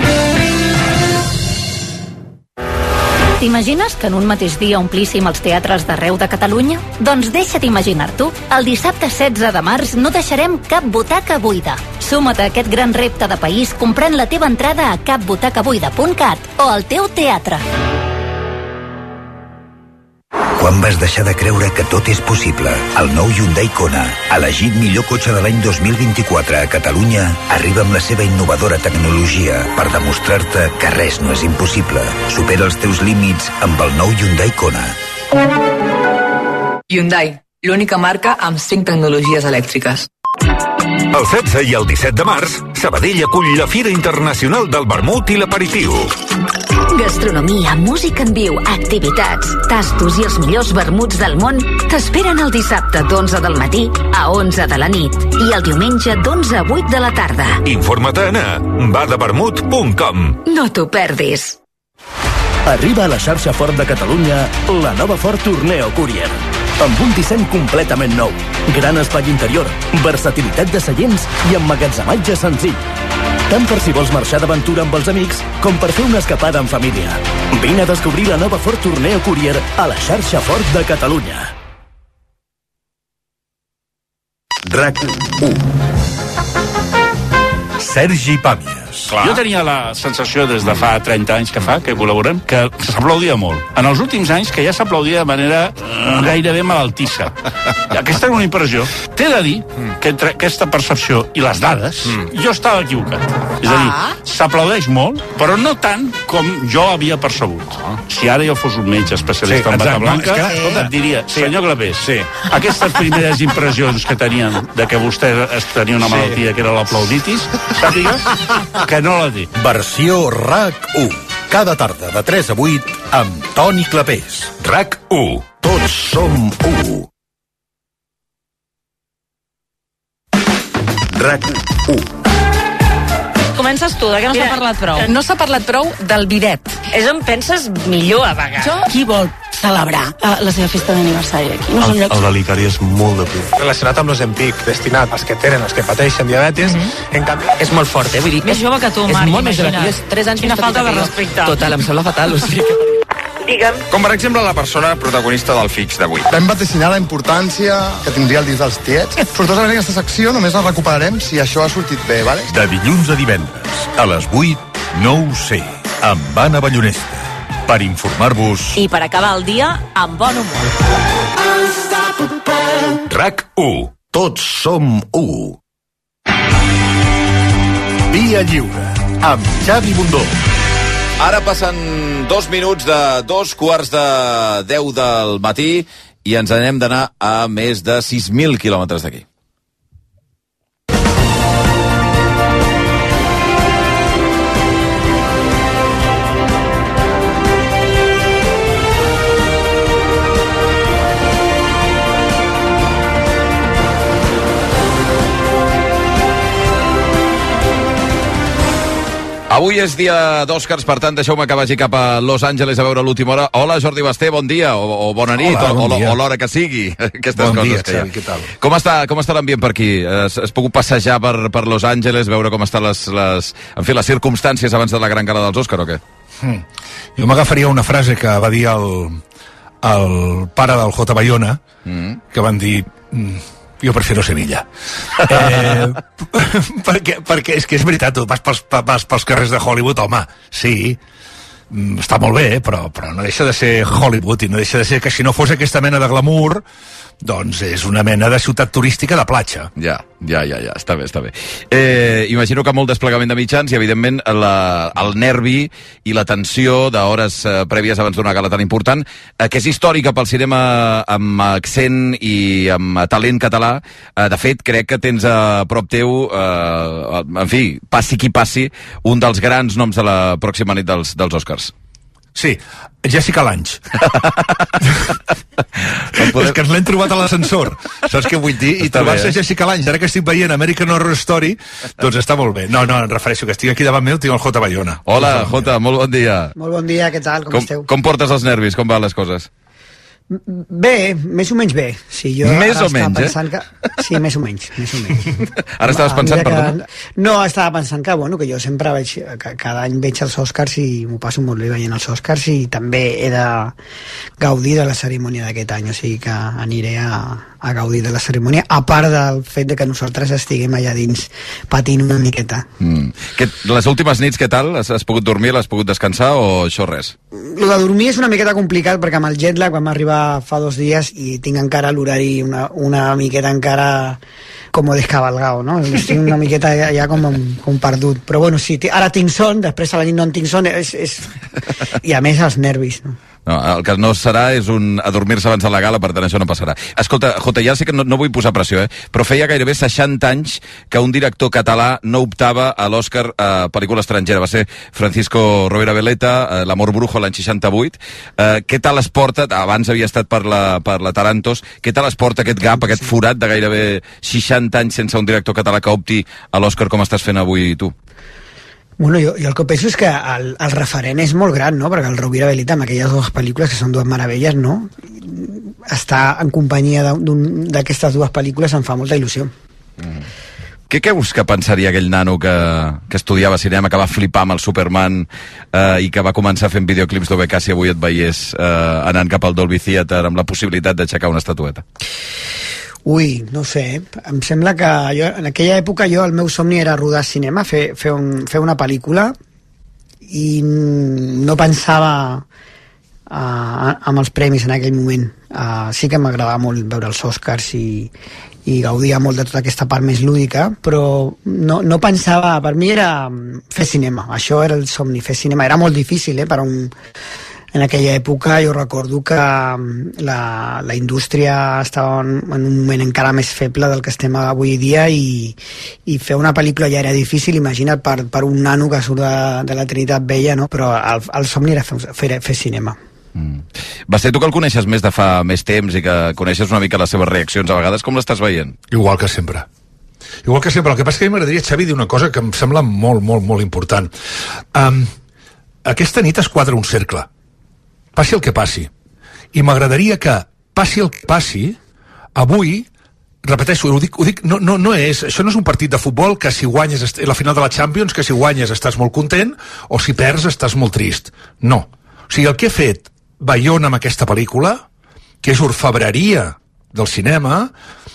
T'imagines que en un mateix dia omplíssim els teatres d'arreu de Catalunya? Doncs deixa't imaginar-t'ho. El dissabte setze de març no deixarem cap butaca buida. Suma't a aquest gran repte de país comprant la teva entrada a cap butaca buida punt cat o al teu teatre. Quan vas deixar de creure que tot és possible? El nou Hyundai Kona, elegit millor cotxe de l'any dos mil vint-i-quatre a Catalunya, arriba amb la seva innovadora tecnologia per demostrar-te que res no és impossible. Supera els teus límits amb el nou Hyundai Kona. Hyundai, l'única marca amb cinc tecnologies elèctriques. El setze i el disset de març, Sabadell acull la Fira Internacional del Vermut i l'Aperitiu. Gastronomia, música en viu, activitats, tastos i els millors vermuts del món t'esperen el dissabte d'onze del matí a onze de la nit i el diumenge d'onze a vuit de la tarda. Informa't a badevermut punt com. No t'ho perdis. Arriba a la xarxa Ford de Catalunya la nova Ford Tourneo Courier. Amb un disseny completament nou, gran espai interior, versatilitat de seients i emmagatzematge senzill. Tant per si vols marxar d'aventura amb els amics com per fer una escapada en família. Vine a descobrir la nova Ford Tourneo Courier a la xarxa Ford de Catalunya. RAC u. Sergi Pàmies. Clar. Jo tenia la sensació des de fa trenta anys que fa, que col·laborem, que s'aplaudia molt. En els últims anys que ja s'aplaudia de manera uh, gairebé malaltissa. Aquesta era una impressió. T'he de dir que entre aquesta percepció i les dades, mm. jo estava equivocat. És a dir, ah. s'aplaudeix molt, però no tant com jo havia percebut. Ah. Si ara jo fos un metge especialista sí, en bata blanca, no, és que, sí. et diria, senyor Clapés, sí. aquestes primeres impressions que tenien de que vostè tenia una malaltia sí. que era l'aplauditis, sàpiga que no la té. Versió RAC u. Cada tarda de tres a vuit amb Toni Clapés. RAC u. Tots som u. RAC u. Comences tu, de què no s'ha parlat prou? No s'ha parlat prou del bidet. És on penses millor a vegades. Jo? Qui vol celebrar uh, la seva festa d'aniversari aquí? No el, el delicari és molt de punt. Relacionat amb l'Ozempic, destinat als que tenen, als que pateixen diabetis, mm-hmm. en canvi... És molt fort, eh? Vull dir, més jove que tu, Marc, és molt més jove que tu, és tres anys Quina falta de respecte. Total, em sembla fatal, o sigui que... Digue'm. Com per exemple la persona protagonista del Fix d'avui. Vam vaticinar la importància que tindria el disc dels tiets. Sortosament aquesta secció només la recuperarem si això ha sortit bé, vale? De dilluns a divendres, a les vuit, no ho sé, amb Anna Ballonesta. Per informar-vos... I per acabar el dia amb bon humor. RAC u. Tots som u. Via Lliure, amb Xavi Bundó. Ara passen dos minuts de dos quarts de deu del matí i ens anem d'anar a més de sis mil quilòmetres d'aquí. Avui és dia d'Òscars, per tant, deixeu-me que vagi cap a Los Angeles a veure l'última hora. Hola, Jordi Basté, bon dia, o, o bona nit, Hola, bon o, o, o l'hora que sigui. Aquestes bon coses dia, que Xavi, què tal? Com està, com està l'ambient per aquí? Has, has pogut passejar per, per Los Angeles, veure com estan les, les, en fi, les circumstàncies abans de la gran gala dels Òscar, o què? Hmm. Jo m'agafaria una frase que va dir el, el pare del J. Bayona, mm. que van dir... Jo prefiero Sevilla. Eh, perquè, perquè és que és veritat, tu vas pels, vas pels carrers de Hollywood, home, sí, està molt bé, però, però no deixa de ser Hollywood i no deixa de ser que si no fos aquesta mena de glamour, doncs és una mena de ciutat turística de platja. Ja, ja, ja, ja, està bé, està bé. Eh, imagino que molt desplegament de mitjans i, evidentment, la, el nervi i la tensió d'hores eh, prèvies abans d'una gala tan important, eh, que és històrica pel cinema amb accent i amb talent català. Eh, de fet, crec que tens a prop teu, eh, en fi, passi qui passi, un dels grans noms de la pròxima nit dels, dels Òscars. Sí, Jessica Lange. És que ens l'hem trobat a l'ascensor, saps què vull dir? I trobar-se eh? Jessica Lange, ara que estic veient American Horror Story, doncs està molt bé. No, no, em refereixo que estic aquí davant meu, tinc el J. Bayona. Hola, J, molt bon dia. Molt bon dia, què tal, com, com esteu? Com portes els nervis, com van les coses? Bé, més o menys bé. Sí, jo més o menys, eh? Que... Sí, més o menys, més o menys. Ara estaves pensant, que... perdona? No, estava pensant que, bueno, que jo sempre veig, que cada any veig els Oscars i m'ho passo molt bé veient els Oscars i també he de gaudir de la cerimònia d'aquest any, o sigui que aniré a, a gaudir de la cerimònia, a part del fet de que nosaltres estiguem allà dins patint una miqueta. Mm. Que, les últimes nits, què tal? Has, has pogut dormir, l'has pogut descansar o això res? Lo de dormir és una miqueta complicat perquè amb el jet lag vam arribar fa dos dies i tinc encara l'horari una, una miqueta encara com descabalgado, no? Estic una miqueta ja, ja com, com perdut. Però bueno, sí, ara tinc son, després a la nit no en tinc son, és, és... i a més els nervis, no? No, el que no serà és un adormir-se abans de la gala, per tant això no passarà. Escolta, Jota, ja sé que no, no vull posar pressió, eh? Però feia gairebé seixanta anys que un director català no optava a l'Oscar a pel·lícula estrangera. Va ser Francisco Rovira Veleta, eh, L'amor brujo l'any seixanta-vuit. Eh, què tal es porta, abans havia estat per la, per la Tarantos, què tal es porta aquest gap, aquest forat de gairebé seixanta anys sense un director català que opti a l'Oscar com estàs fent avui tu? Bueno, jo, jo el que penso és que el, el referent és molt gran, no? Perquè el Rovira Veleta, amb aquelles dues pel·lícules, que són dues meravelles, no? Estar en companyia d'aquestes dues pel·lícules em fa molta il·lusió. Mm. Què creus que pensaria aquell nano que, que estudiava cinema, que va flipar amb el Superman eh, i que va començar fent videoclips d'O B K si avui et veiés eh, anant cap al Dolby Theatre amb la possibilitat d'aixecar una estatueta? Ui, no sé, em sembla que jo, en aquella època jo el meu somni era rodar cinema, fer, fer, un, fer una pel·lícula i no pensava uh, amb els premis en aquell moment. Uh, sí que m'agradava molt veure els Oscars i, i gaudia molt de tota aquesta part més lúdica, però no, no pensava, per mi era fer cinema, això era el somni, fer cinema. Era molt difícil, eh, per a un... En aquella època jo recordo que la, la indústria estava en, en un moment encara més feble del que estem avui dia i, i fer una pel·lícula ja era difícil, imagina't, per, per un nano que surt de, de la Trinitat Vella, no? Però el, el somni era fer, fer, fer cinema. Mm. Basté, tu que el coneixes més de fa més temps i que coneixes una mica les seves reaccions a vegades, com l'estàs veient? Igual que sempre. Igual que sempre. El que passa és que m'agradaria, Xavi, dir una cosa que em sembla molt, molt, molt important. Um, aquesta nit es quadra un cercle. Passi el que passi. I m'agradaria que, passi el que passi, avui, repeteixo, ho dic, ho dic no, no, no és, això no és un partit de futbol que si guanyes, la final de la Champions, que si guanyes estàs molt content, o si perds estàs molt trist. No. O sigui, el que he fet Bayona amb aquesta pel·lícula, que és orfebreria del cinema,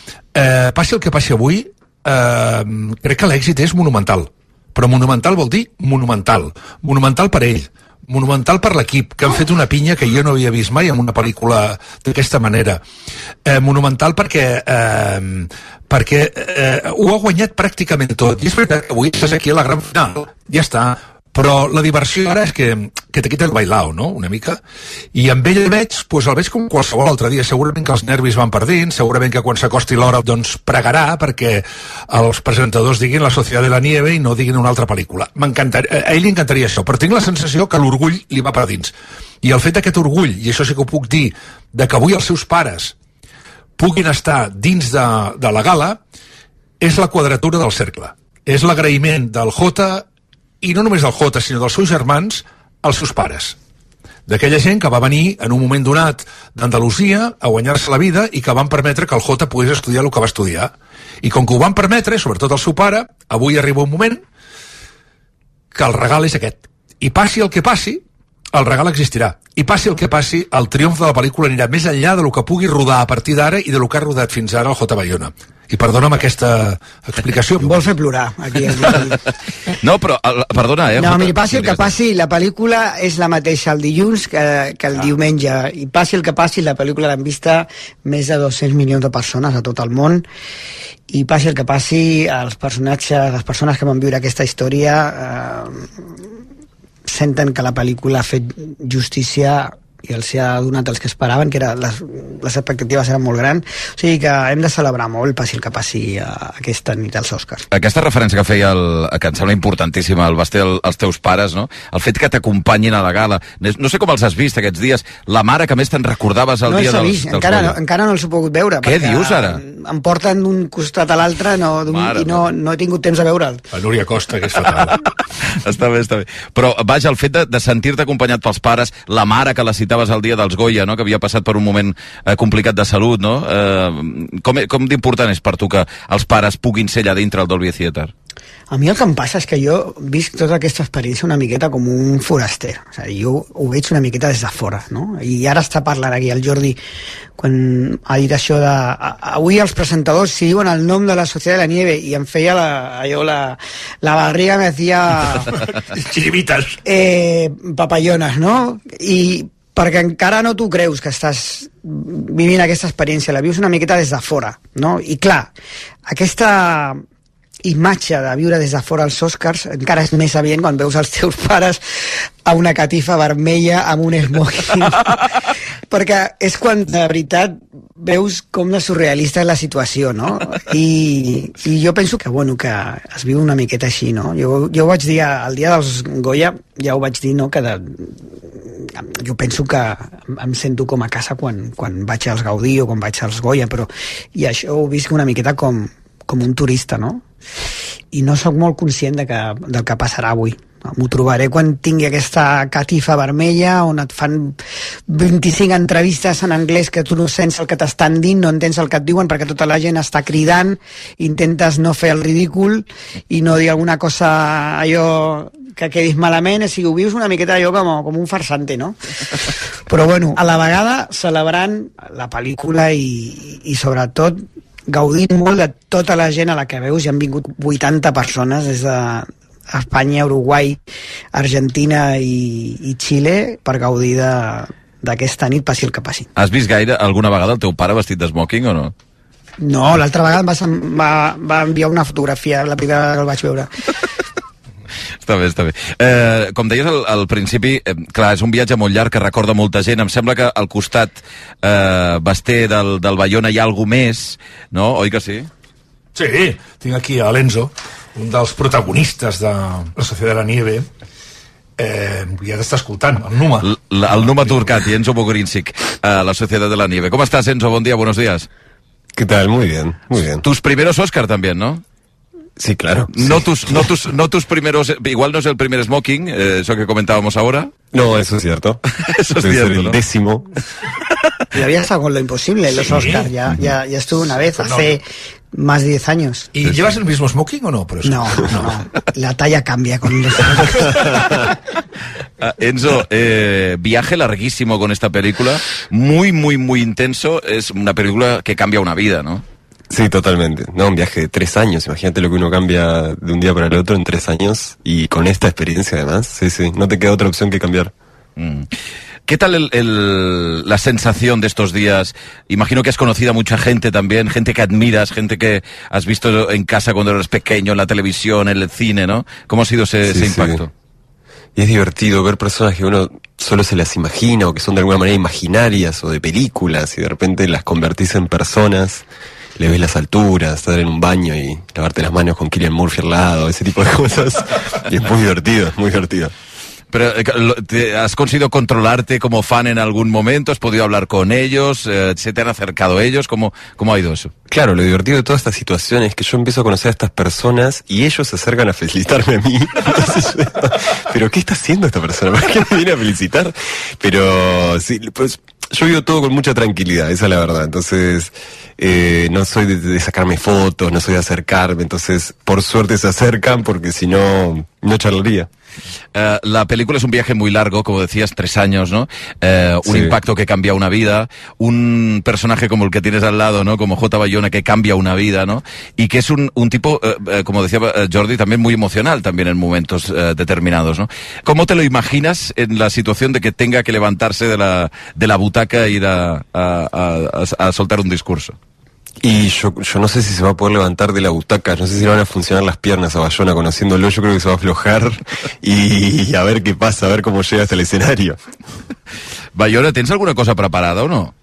eh, passi el que passi avui, eh, crec que l'èxit és monumental. Però monumental vol dir monumental. Monumental per ell. Monumental per l'equip, que han fet una pinya que jo no havia vist mai en una pel·lícula d'aquesta manera. Eh, monumental perquè eh, perquè eh, ho ha guanyat pràcticament tot. I és veritat que avui estàs aquí a la gran final, ja està. Però la diversió ara és que, que te quita el bailao, no?, una mica. I amb ell el veig, doncs el veig com qualsevol altre dia. Segurament que els nervis van per dins, segurament que quan s'acosti l'hora doncs pregarà perquè els presentadors diguin La Societat de la Nieve i no diguin una altra pel·lícula. M'encantaria, a ell li encantaria això, però tinc la sensació que l'orgull li va per dins. I el fet d'aquest orgull, i això sí que ho puc dir, de que avui els seus pares puguin estar dins de, de la gala, és la quadratura del cercle. És l'agraïment del Jota, i no només del Jota, sinó dels seus germans, als seus pares. D'aquella gent que va venir en un moment donat d'Andalusia a guanyar-se la vida i que van permetre que el Jota pogués estudiar el que va estudiar. I com que ho van permetre, sobretot el seu pare, avui arriba un moment que el regal és aquest. I passi el que passi, el regal existirà. I passi el que passi, el triomf de la pel·lícula anirà més enllà de lo que pugui rodar a partir d'ara i de lo que ha rodat fins ara el J. Bayona. I perdona'm aquesta explicació. Vol fer plorar, aquí. No, però, perdona, eh? No, miri, passi el que passi, la pel·lícula és la mateixa el dilluns que, que el ah. diumenge. I passi el que passi, la pel·lícula l'han vista més de dos-cents milions de persones a tot el món. I passi el que passi, els personatges, les persones que van viure aquesta història eh, senten que la pel·lícula ha fet justícia i els ha donat els que esperaven, que era, les, les expectatives eren molt grans, o sigui que hem de celebrar molt, passi el que passi aquesta nit als Oscars. Aquesta referència que feia, el, que em sembla importantíssima, el Basté, el, els teus pares, no? El fet que t'acompanyin a la gala, no sé com els has vist aquests dies, la mare que més te'n recordaves el no dia dels, vist, dels encara, no, encara no els he pogut veure. Què dius ara? Em porten d'un costat a l'altre no, i no, no he tingut temps a veure'l. La Núria Costa, que és fatal. Està bé, està bé. Però, vaja, el fet de, de sentir-te acompanyat pels pares, la mare que la citaves el dia dels Goya, no? Que havia passat per un moment eh, complicat de salut, no? Eh, com com d'important és per tu que els pares puguin ser allà dintre el Dolby Theatre? A mi el que em passa és que jo visc tota aquesta experiència una miqueta com un foraster. O sigui, jo ho veig una miqueta des de fora, no? I ara està parlant aquí el Jordi quan ha dit això de... Avui els presentadors si diuen el nom de la Societat de la Nieve i em feia la, allò, la, la barriga me hacía... Chiribitas. Eh, papallones, no? I perquè encara no t'ho creus que estàs vivint aquesta experiència, la vius una miqueta des de fora, no? I clar, aquesta imatge de viure des de fora als Oscars encara és més evident quan veus els teus pares a una catifa vermella amb un smoking perquè és quan de veritat veus com de surrealista és la situació, no? I, i jo penso que, bueno, que es viu una miqueta així, no? Jo, jo ho vaig dir el dia dels Goya, ja ho vaig dir, no? Que de, jo penso que em sento com a casa quan, quan vaig als Gaudí o quan vaig als Goya, però i això ho visc una miqueta com, com un turista, no? I no sóc molt conscient de que, del que passarà avui. M'ho trobaré quan tingui aquesta catifa vermella on et fan vint-i-cinc entrevistes en anglès que tu no sents el que t'estan dint, no entens el que et diuen perquè tota la gent està cridant, intentes no fer el ridícul i no dir alguna cosa allò que quedis malament, o sigui, ho vius una miqueta allò com, com un farsante, no? Però bueno, a la vegada celebrant la pel·lícula i, i sobretot gaudint molt de tota la gent a la que veus. Ja han vingut vuitanta persones des de Espanya, Uruguai, Argentina i, i Xile per gaudir d'aquesta nit, passi el que passi. Has vist gaire alguna vegada el teu pare vestit de smoking o no? No, l'altra vegada em va, va, va enviar una fotografia, la primera que el vaig veure. Està bé, està bé. Eh, com deies al, al principi, eh, clar, és un viatge molt llarg que recorda molta gent. Em sembla que al costat eh, Basté del, del Bayona hi ha alguna més, no? Oi que sí? Sí, tinc aquí a l'Enzo, un dels protagonistes de la Societat de la Nieve. Eh, ja t'està escoltant, el Numa. L, el Numa Turcati, Enzo Bogorinsic, a la Societat de la Nieve. ¿Cómo estás, Enzo? Buen día, buenos días. ¿Qué tal? Muy bien, muy bien. Tus primeros Oscar también, ¿no? Sí, claro. No, sí. Tus, no, tus, no tus primeros, igual no es el primer smoking, eh, eso que comentábamos ahora. No, eso es cierto. Eso es Debe cierto, ser el ¿no? décimo. Y había estado con Lo Imposible en los sí. Oscars, ya, ya, ya estuve una vez, no, hace no. más de diez años. ¿Y sí. llevas el mismo smoking o no? Por eso? No, no, no, la talla cambia con los uh, Enzo, eh, viaje larguísimo con esta película, muy, muy, muy intenso, es una película que cambia una vida, ¿no? Sí, totalmente. No, un viaje de tres años. Imagínate lo que uno cambia de un día para el otro en tres años. Y con esta experiencia, además, sí, sí. No te queda otra opción que cambiar. Mm. ¿Qué tal el, el, la sensación de estos días? Imagino que has conocido a mucha gente también, gente que admiras, gente que has visto en casa cuando eres pequeño, en la televisión, en el cine, ¿no? ¿Cómo ha sido ese, sí, ese impacto? Sí. Y es divertido ver personas que uno solo se las imagina o que son de alguna manera imaginarias o de películas y de repente las convertís en personas. Le ves las alturas, estar en un baño y lavarte las manos con Cillian Murphy al lado, ese tipo de cosas. Y es muy divertido, es muy divertido. Pero ¿te has conseguido controlarte como fan en algún momento? ¿Has podido hablar con ellos? Eh, ¿Se te han acercado ellos? ¿Cómo, cómo ha ido eso? Claro, lo divertido de toda esta situación es que yo empiezo a conocer a estas personas y ellos se acercan a felicitarme a mí. Entonces yo, ¿pero qué está haciendo esta persona? ¿Por qué me viene a felicitar? Pero sí, pues yo vivo todo con mucha tranquilidad, esa es la verdad. Entonces, eh, no soy de, de sacarme fotos, no soy de acercarme. Entonces, por suerte se acercan porque si no, no charlaría. Uh, la película es un viaje muy largo, como decías, tres años, ¿no? Uh, un sí. impacto que cambia una vida, un personaje como el que tienes al lado, ¿no? Como J. Bayona, que cambia una vida, ¿no? Y que es un, un tipo, uh, uh, como decía Jordi, también muy emocional también en momentos uh, determinados, ¿no? ¿Cómo te lo imaginas en la situación de que tenga que levantarse de la, de la butaca e ir a, a, a, a soltar un discurso? Y yo, yo no sé si se va a poder levantar de la butaca, no sé si le van a funcionar las piernas a Bayona conociéndolo, yo creo que se va a aflojar y, y a ver qué pasa, a ver cómo llega hasta el escenario. Bayona, ¿tens alguna cosa preparada o no?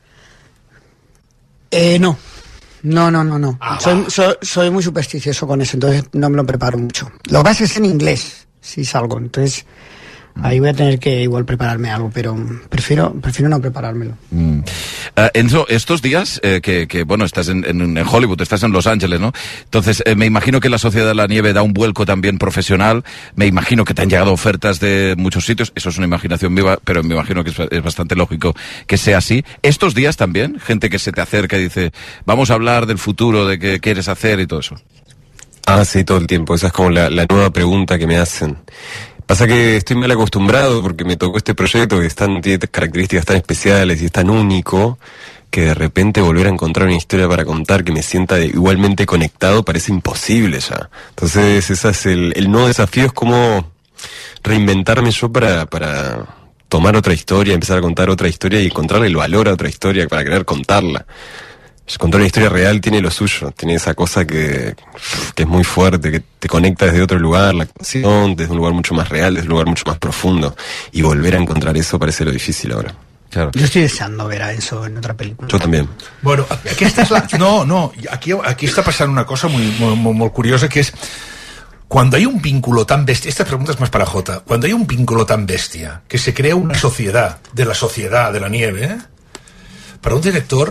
Eh, no. No, no, no, no. Ah, soy, soy, soy muy supersticioso con eso, entonces no me lo preparo mucho. Lo que pasa es en inglés, si salgo, entonces ahí voy a tener que igual prepararme algo, pero prefiero prefiero no preparármelo. Mm. Uh, Enzo, estos días eh, que, que, bueno, estás en, en, en Hollywood, estás en Los Ángeles, ¿no? Entonces, eh, me imagino que la Sociedad de la Nieve da un vuelco también profesional, me imagino que te han llegado ofertas de muchos sitios, eso es una imaginación viva, pero me imagino que es, es bastante lógico que sea así. Estos días también, gente que se te acerca y dice, vamos a hablar del futuro, de qué quieres hacer y todo eso. Ah, sí, todo el tiempo, esa es como la, la nueva pregunta que me hacen. Pasa que estoy mal acostumbrado porque me tocó este proyecto que es tan, tiene características tan especiales y es tan único que de repente volver a encontrar una historia para contar que me sienta de, igualmente conectado parece imposible ya. Entonces ese es el, el nuevo desafío, es como reinventarme yo para, para tomar otra historia, empezar a contar otra historia y encontrarle el valor a otra historia para querer contarla. Contar una historia real tiene lo suyo, tiene esa cosa que, que es muy fuerte, que te conecta desde otro lugar, la canción, desde un lugar mucho más real, desde un lugar mucho más profundo, y volver a encontrar eso parece lo difícil ahora. Claro. Yo estoy deseando ver a Enzo en otra película. Yo también. Bueno, aquesta és la... No, no, aquí, aquí está pasando una cosa muy, muy, muy curiosa, que es cuando hay un vínculo tan bestia, esta pregunta es más para Jota, cuando hay un vínculo tan bestia, que se crea una sociedad, de la sociedad de la nieve, ¿eh? Para un director,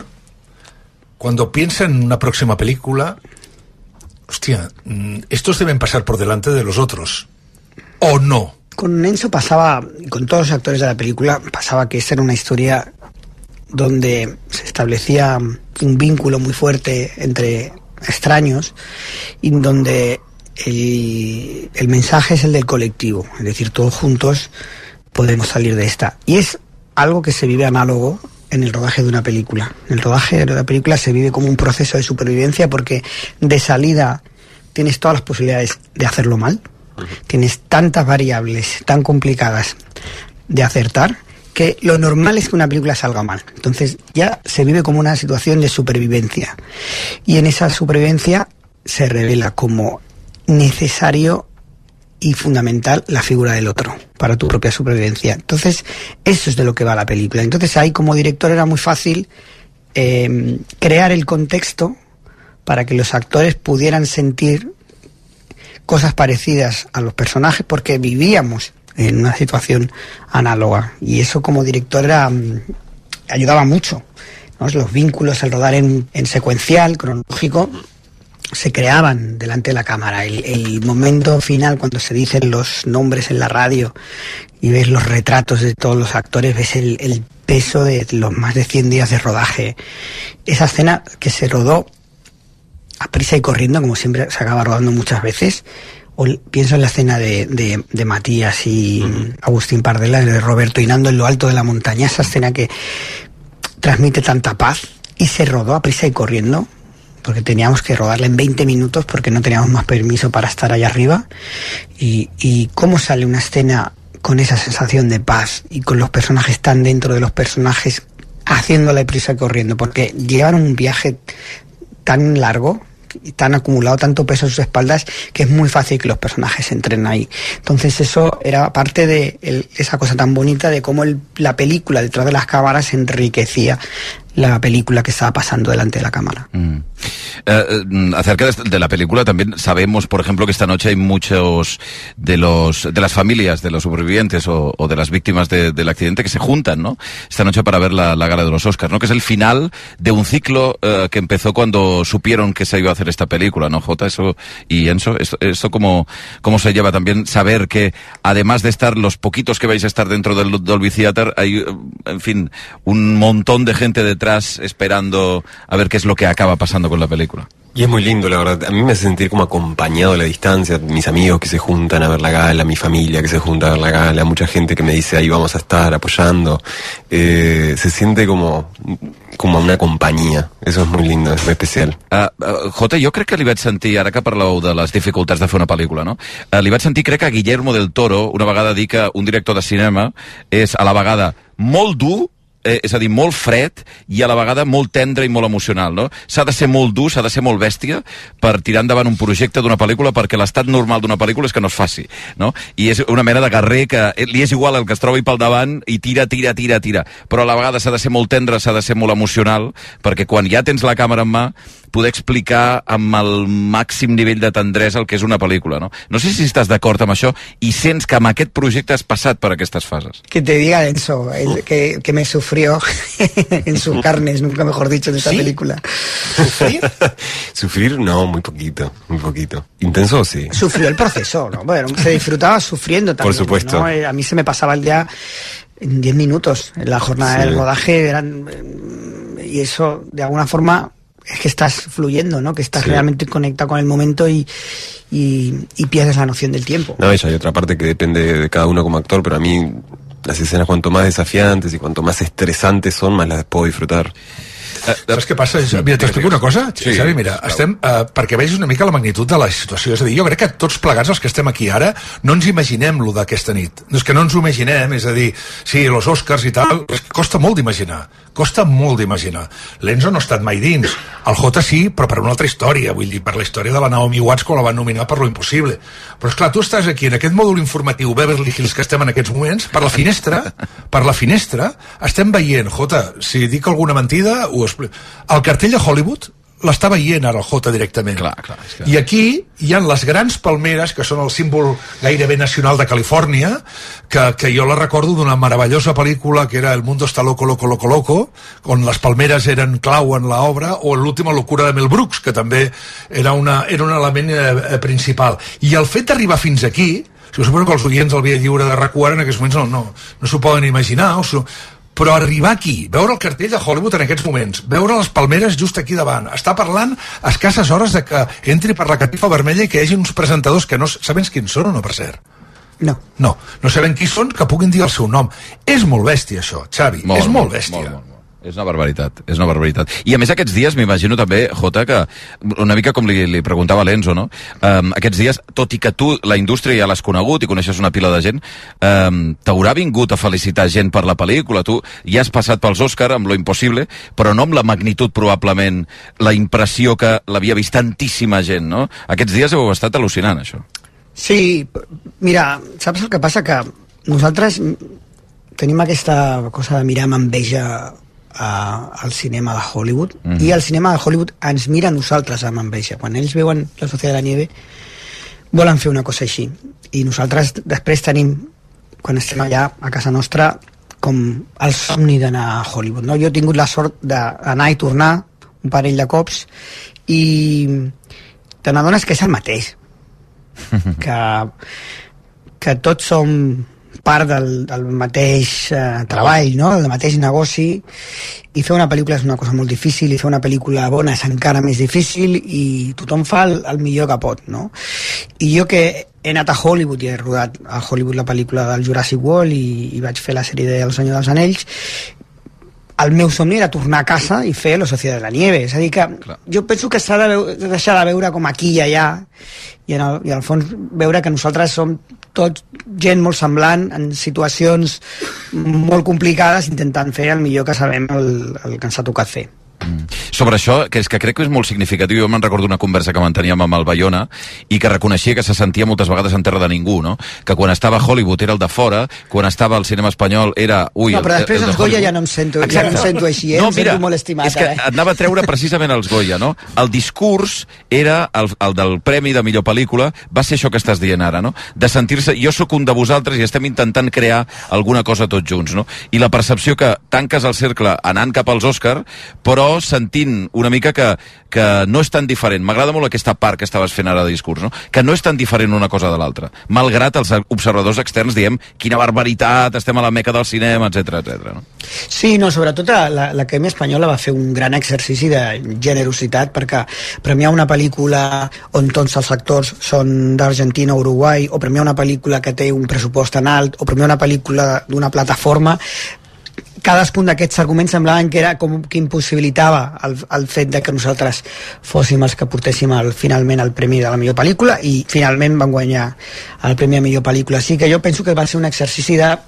cuando piensa en una próxima película, hostia, estos deben pasar por delante de los otros, ¿o no? Con Enzo pasaba, con todos los actores de la película, pasaba que esta era una historia donde se establecía un vínculo muy fuerte entre extraños y donde el, el mensaje es el del colectivo, es decir, todos juntos podemos salir de esta. Y es algo que se vive análogo en el rodaje de una película. En el rodaje de una película se vive como un proceso de supervivencia porque de salida tienes todas las posibilidades de hacerlo mal, tienes tantas variables tan complicadas de acertar que lo normal es que una película salga mal. Entonces ya se vive como una situación de supervivencia y en esa supervivencia se revela como necesario y fundamental la figura del otro para tu propia supervivencia. Entonces eso es de lo que va la película. Entonces ahí como director era muy fácil eh, crear el contexto para que los actores pudieran sentir cosas parecidas a los personajes porque vivíamos en una situación análoga y eso como director era, ayudaba mucho, ¿no? Los vínculos, el rodar en, en secuencial, cronológico, se creaban delante de la cámara. El, el momento final cuando se dicen los nombres en la radio y ves los retratos de todos los actores, ves el, el peso de los más de cien días de rodaje. Esa escena que se rodó a prisa y corriendo, como siempre se acaba rodando muchas veces. O pienso en la escena de, de, de Matías y uh-huh. Agustín Pardela, de Roberto Hinando en lo alto de la montaña, esa escena que transmite tanta paz y se rodó a prisa y corriendo porque teníamos que rodarla en veinte minutos porque no teníamos más permiso para estar allá arriba y, y cómo sale una escena con esa sensación de paz y con los personajes tan dentro de los personajes haciéndola a prisa y corriendo porque llevaron un viaje tan largo y tan acumulado, tanto peso en sus espaldas, que es muy fácil que los personajes entren ahí. Entonces eso era parte de el, esa cosa tan bonita de cómo el, la película detrás de las cámaras enriquecía la película que estaba pasando delante de la cámara. Mm. Eh, acerca de, de la película también sabemos, por ejemplo, que esta noche hay muchos de los de las familias de los supervivientes o, o de las víctimas de, del accidente que se juntan, ¿no? Esta noche para ver la, la gala de los Oscars, ¿no? Que es el final de un ciclo eh, que empezó cuando supieron que se iba a hacer esta película, ¿no, Jota? Eso y Enzo, esto, esto cómo, cómo se lleva también saber que además de estar los poquitos que vais a estar dentro del Dolby Theater, hay, en fin, un montón de gente detrás esperando a ver qué es lo que acaba pasando con la película. Y es muy lindo, la verdad. A mí me hace sentir como acompañado a la distancia. Mis amigos que se juntan a ver la gala, mi familia que se junta a ver la gala, mucha gente que me dice ahí vamos a estar apoyando. Eh, se siente como, como una compañía. Eso es muy lindo, es muy especial. Uh, uh, Jota, jo crec que li vaig sentir, ara que parleu de les dificultats de fer una pel·lícula, no? Uh, li vaig sentir, crec que a Guillermo del Toro, una vegada dir que un director de cinema és a la vegada molt dur eh, és a dir, molt fred i a la vegada molt tendre i molt emocional, no? S'ha de ser molt dur, s'ha de ser molt bèstia per tirar endavant un projecte d'una pel·lícula, perquè l'estat normal d'una pel·lícula és que no es faci, no? I és una mena de guerrer que li és igual el que es trobi pel davant i tira, tira, tira, tira, però a la vegada s'ha de ser molt tendre, s'ha de ser molt emocional, perquè quan ja tens la càmera en mà poder explicar amb el màxim nivell de tendresa el que és una pel·lícula, no? No sé si estàs d'acord amb això i sents que amb aquest projecte has passat per aquestes fases. Que te diga Enzo, el, que, que me sufrió en sus carnes, nunca mejor dicho, de esta ¿Sí? película. ¿Sufrir? Sufrir, no, muy poquito, muy poquito. ¿Intenso? Sí. Sufrió el proceso, ¿no? Bueno, se disfrutaba sufriendo también. Por supuesto. ¿no? A mí se me pasaba el día en diez minutos. En la jornada sí. del rodaje eran... Y eso, de alguna forma... es que estás fluyendo, ¿no? Que estás sí. realmente conectado con el momento y, y, y pierdes la noción del tiempo. No, y hay otra parte que depende de cada uno como actor, pero a mí las escenas cuanto más desafiantes y cuanto más estresantes son, más las puedo disfrutar. Uh, Saps què passa? Mira, t'explico una cosa, sí, Xavi, mira, estem, uh, perquè vegis una mica la magnitud de la situació, és a dir, jo crec que tots plegats els que estem aquí ara no ens imaginem lo d'aquesta nit, no és que no ens ho imaginem, és a dir, sí, los Oscars i tal, és que costa molt d'imaginar, costa molt d'imaginar. L'Enzo no ha estat mai dins, el Jota sí, però per una altra història, vull dir, per la història de la Naomi Watts quan la van nominar per Lo Impossible. Però esclar, tu estàs aquí en aquest mòdul informatiu Beverly Hills que estem en aquests moments, per la finestra, per la finestra, estem veient, Jota, si dic alguna mentida, ho explico. El cartell de Hollywood l'està veient ara el Jota directament. Clar, clar, és que... I aquí hi ha les grans palmeres, que són el símbol gairebé nacional de Califòrnia, que, que jo la recordo d'una meravellosa pel·lícula que era El mundo está loco, loco, loco, loco, on les palmeres eren clau en l'obra, o en L'última locura de Mel Brooks, que també era, una, era un element eh, principal. I el fet d'arribar fins aquí, si suposo que els oients del Via Lliure de RAC u en aquests moments no, no, no s'ho poden imaginar, o s'ho... però arribar aquí, veure el cartell de Hollywood en aquests moments, veure les palmeres just aquí davant, està parlant a escasses hores de que entri per la catifa vermella i que hi hagi uns presentadors que no... Sabens quins són o no, per cert? No. No, no sabem qui són, que puguin dir el seu nom. És molt bèstia, això, Xavi, molt, és molt molt bèstia. Molt, molt, molt. És una barbaritat, és una barbaritat. I a més aquests dies m'imagino també, Jota, que una mica com li, li preguntava a l'Enzo, no? Um, aquests dies, tot i que tu la indústria ja l'has conegut i coneixes una pila de gent, um, t'haurà vingut a felicitar gent per la pel·lícula. Tu ja has passat pels Òscar amb Lo Impossible, però no amb la magnitud probablement, la impressió que l'havia vist tantíssima gent, no? Aquests dies heu estat al·lucinant, això. Sí, mira, saps el que passa? Que nosaltres tenim aquesta cosa de mirar amb enveja Uh, al cinema de Hollywood, mm-hmm. i el cinema de Hollywood ens mira a nosaltres amb enveja. Quan ells veuen La Societat de la Nieve volen fer una cosa així, i nosaltres després tenim, quan estem allà a casa nostra, com el somni d'anar a Hollywood, no? Jo he tingut la sort d'anar i tornar un parell de cops i te n'adones que és el mateix, que, que tots som part del, del mateix eh, treball, no? Del mateix negoci, i fer una pel·lícula és una cosa molt difícil, i fer una pel·lícula bona és encara més difícil, i tothom fa el, el millor que pot, no? I jo que he anat a Hollywood i he rodat a Hollywood la pel·lícula del Jurassic World i, i vaig fer la sèrie de El Senyor dels Anells, el meu somni era tornar a casa i fer La Societat de la Nieve. És a dir que Clar. jo penso que s'ha de, de deixar de veure com aquí i allà, i, en el, i al fons veure que nosaltres som tots gent molt semblant en situacions molt complicades, intentant fer el millor que sabem el, el que ens ha tocat fer. Mm. Sobre això, que és que crec que és molt significatiu, jo me'n recordo una conversa que manteníem amb el Bayona i que reconeixia que se sentia moltes vegades en terra de ningú, no? Que quan estava a Hollywood era el de fora, quan estava al cinema espanyol era... Ui, no, però després el, el els Goya ja no em sento, ja no em sento així, eh? No, em mira, sento molt estimat. És que eh? et anava a treure precisament els Goya, no? El discurs era el, el del Premi de Millor Pel·lícula, va ser això que estàs dient ara, no? De sentir-se... Jo sóc un de vosaltres i estem intentant crear alguna cosa tots junts, no? I la percepció que tanques el cercle anant cap als Òscar, però sentint una mica que, que no és tan diferent. M'agrada molt aquesta part que estaves fent ara de discurs, no? Que no és tan diferent una cosa de l'altra. Malgrat els observadors externs diem quina barbaritat, estem a la meca del cinema, etcètera, etcètera. No? Sí, no, sobretot l'Acadèmia Espanyola va fer un gran exercici de generositat, perquè premiar una pel·lícula on tots els actors són d'Argentina o Uruguai, o premiar una pel·lícula que té un pressupost tan alt, o premiar una pel·lícula d'una plataforma, cadascun d'aquests arguments semblaven que era com que impossibilitava el, el fet de que nosaltres fóssim els que portéssim el, finalment el premi de la millor pel·lícula, i finalment van guanyar el premi de millor pel·lícula. Sí que jo penso que va ser un exercici de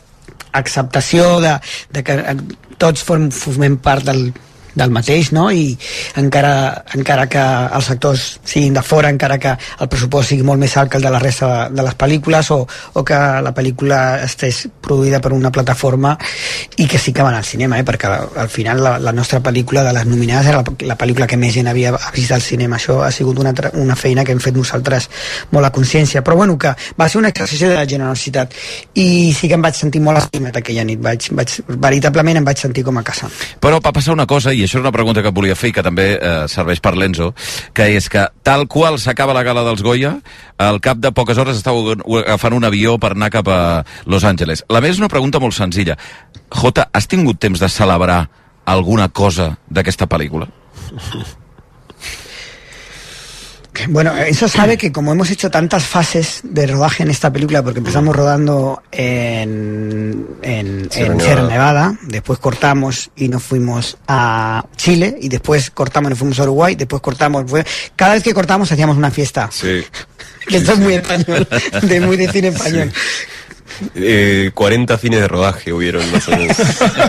acceptació de, de que tots form, formem part del, del mateix, no? I encara, encara que els actors siguin de fora, encara que el pressupost sigui molt més alt que el de la resta de, de les pel·lícules, o, o que la pel·lícula estés produïda per una plataforma i que sí que van al cinema, eh? Perquè al final la, la nostra pel·lícula de les nominades era la, la pel·lícula que més gent havia vist al cinema. Això ha sigut una, una feina que hem fet nosaltres molt a consciència, però bueno, que va ser un exercici de generositat i sí que em vaig sentir molt estimat aquella nit. Vaig, vaig, veritablement em vaig sentir com a casa. Però va passar una cosa, i això és una pregunta que et volia fer i que també eh, serveix per l'Enzo, que és que tal qual s'acaba la gala dels Goya, al cap de poques hores estàu agafant un avió per anar cap a Los Angeles. La meva és una pregunta molt senzilla. Jota, has tingut temps de celebrar alguna cosa d'aquesta pel·lícula? Bueno, eso sabe que como hemos hecho tantas fases de rodaje en esta película, porque empezamos rodando en, en, Sierra, en Nevada. Sierra Nevada, después cortamos y nos fuimos a Chile, y después cortamos y nos fuimos a Uruguay, después cortamos, fue, cada vez que cortamos hacíamos una fiesta. Sí. Que esto es muy español, de muy de cine español. Sí. Eh, cuarenta fines de rodaje hubieron más o menos.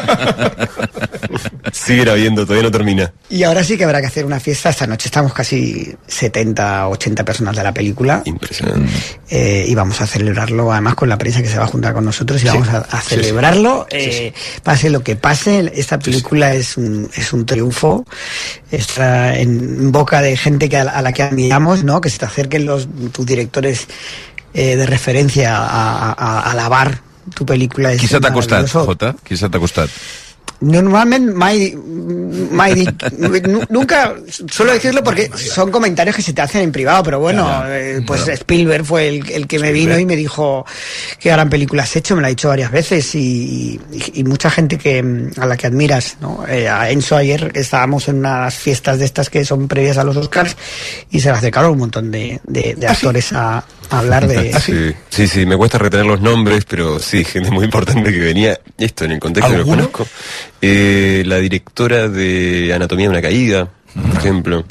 Sigue habiendo, todavía no termina. Y ahora sí que habrá que hacer una fiesta. Esta noche estamos casi setenta, ochenta personas de la película. Impresionante. Eh, y vamos a celebrarlo además con la prensa que se va a juntar con nosotros y sí, vamos a, a celebrarlo. Sí, sí. Eh, sí, sí. Pase lo que pase, esta película sí, sí. Es, un, es un triunfo. Está en boca de gente que a, la, a la que admiramos, ¿no? Que se te acerquen los tus directores Eh, de referència a, a, a alabar tu pel·lícula. Qui se t'ha costat, Jota? Qui se t'ha costat? Normalmente mai, mai dic, nunca suelo decirlo porque son comentarios que se te hacen en privado, pero bueno, eh, pues Spielberg fue el, el que me vino y me dijo qué gran película has hecho, me lo ha dicho varias veces, y, y, y mucha gente que a la que admiras, ¿no? Eh, a Enzo ayer estábamos en unas fiestas de estas que son previas a los Oscars y se le acercaron un montón de, de, de actores a, a hablar de... Sí, sí, sí, me cuesta retener los nombres, pero sí, gente muy importante que venía, esto en el contexto lo conozco. Eh, la directora de Anatomía de una caída, por ejemplo.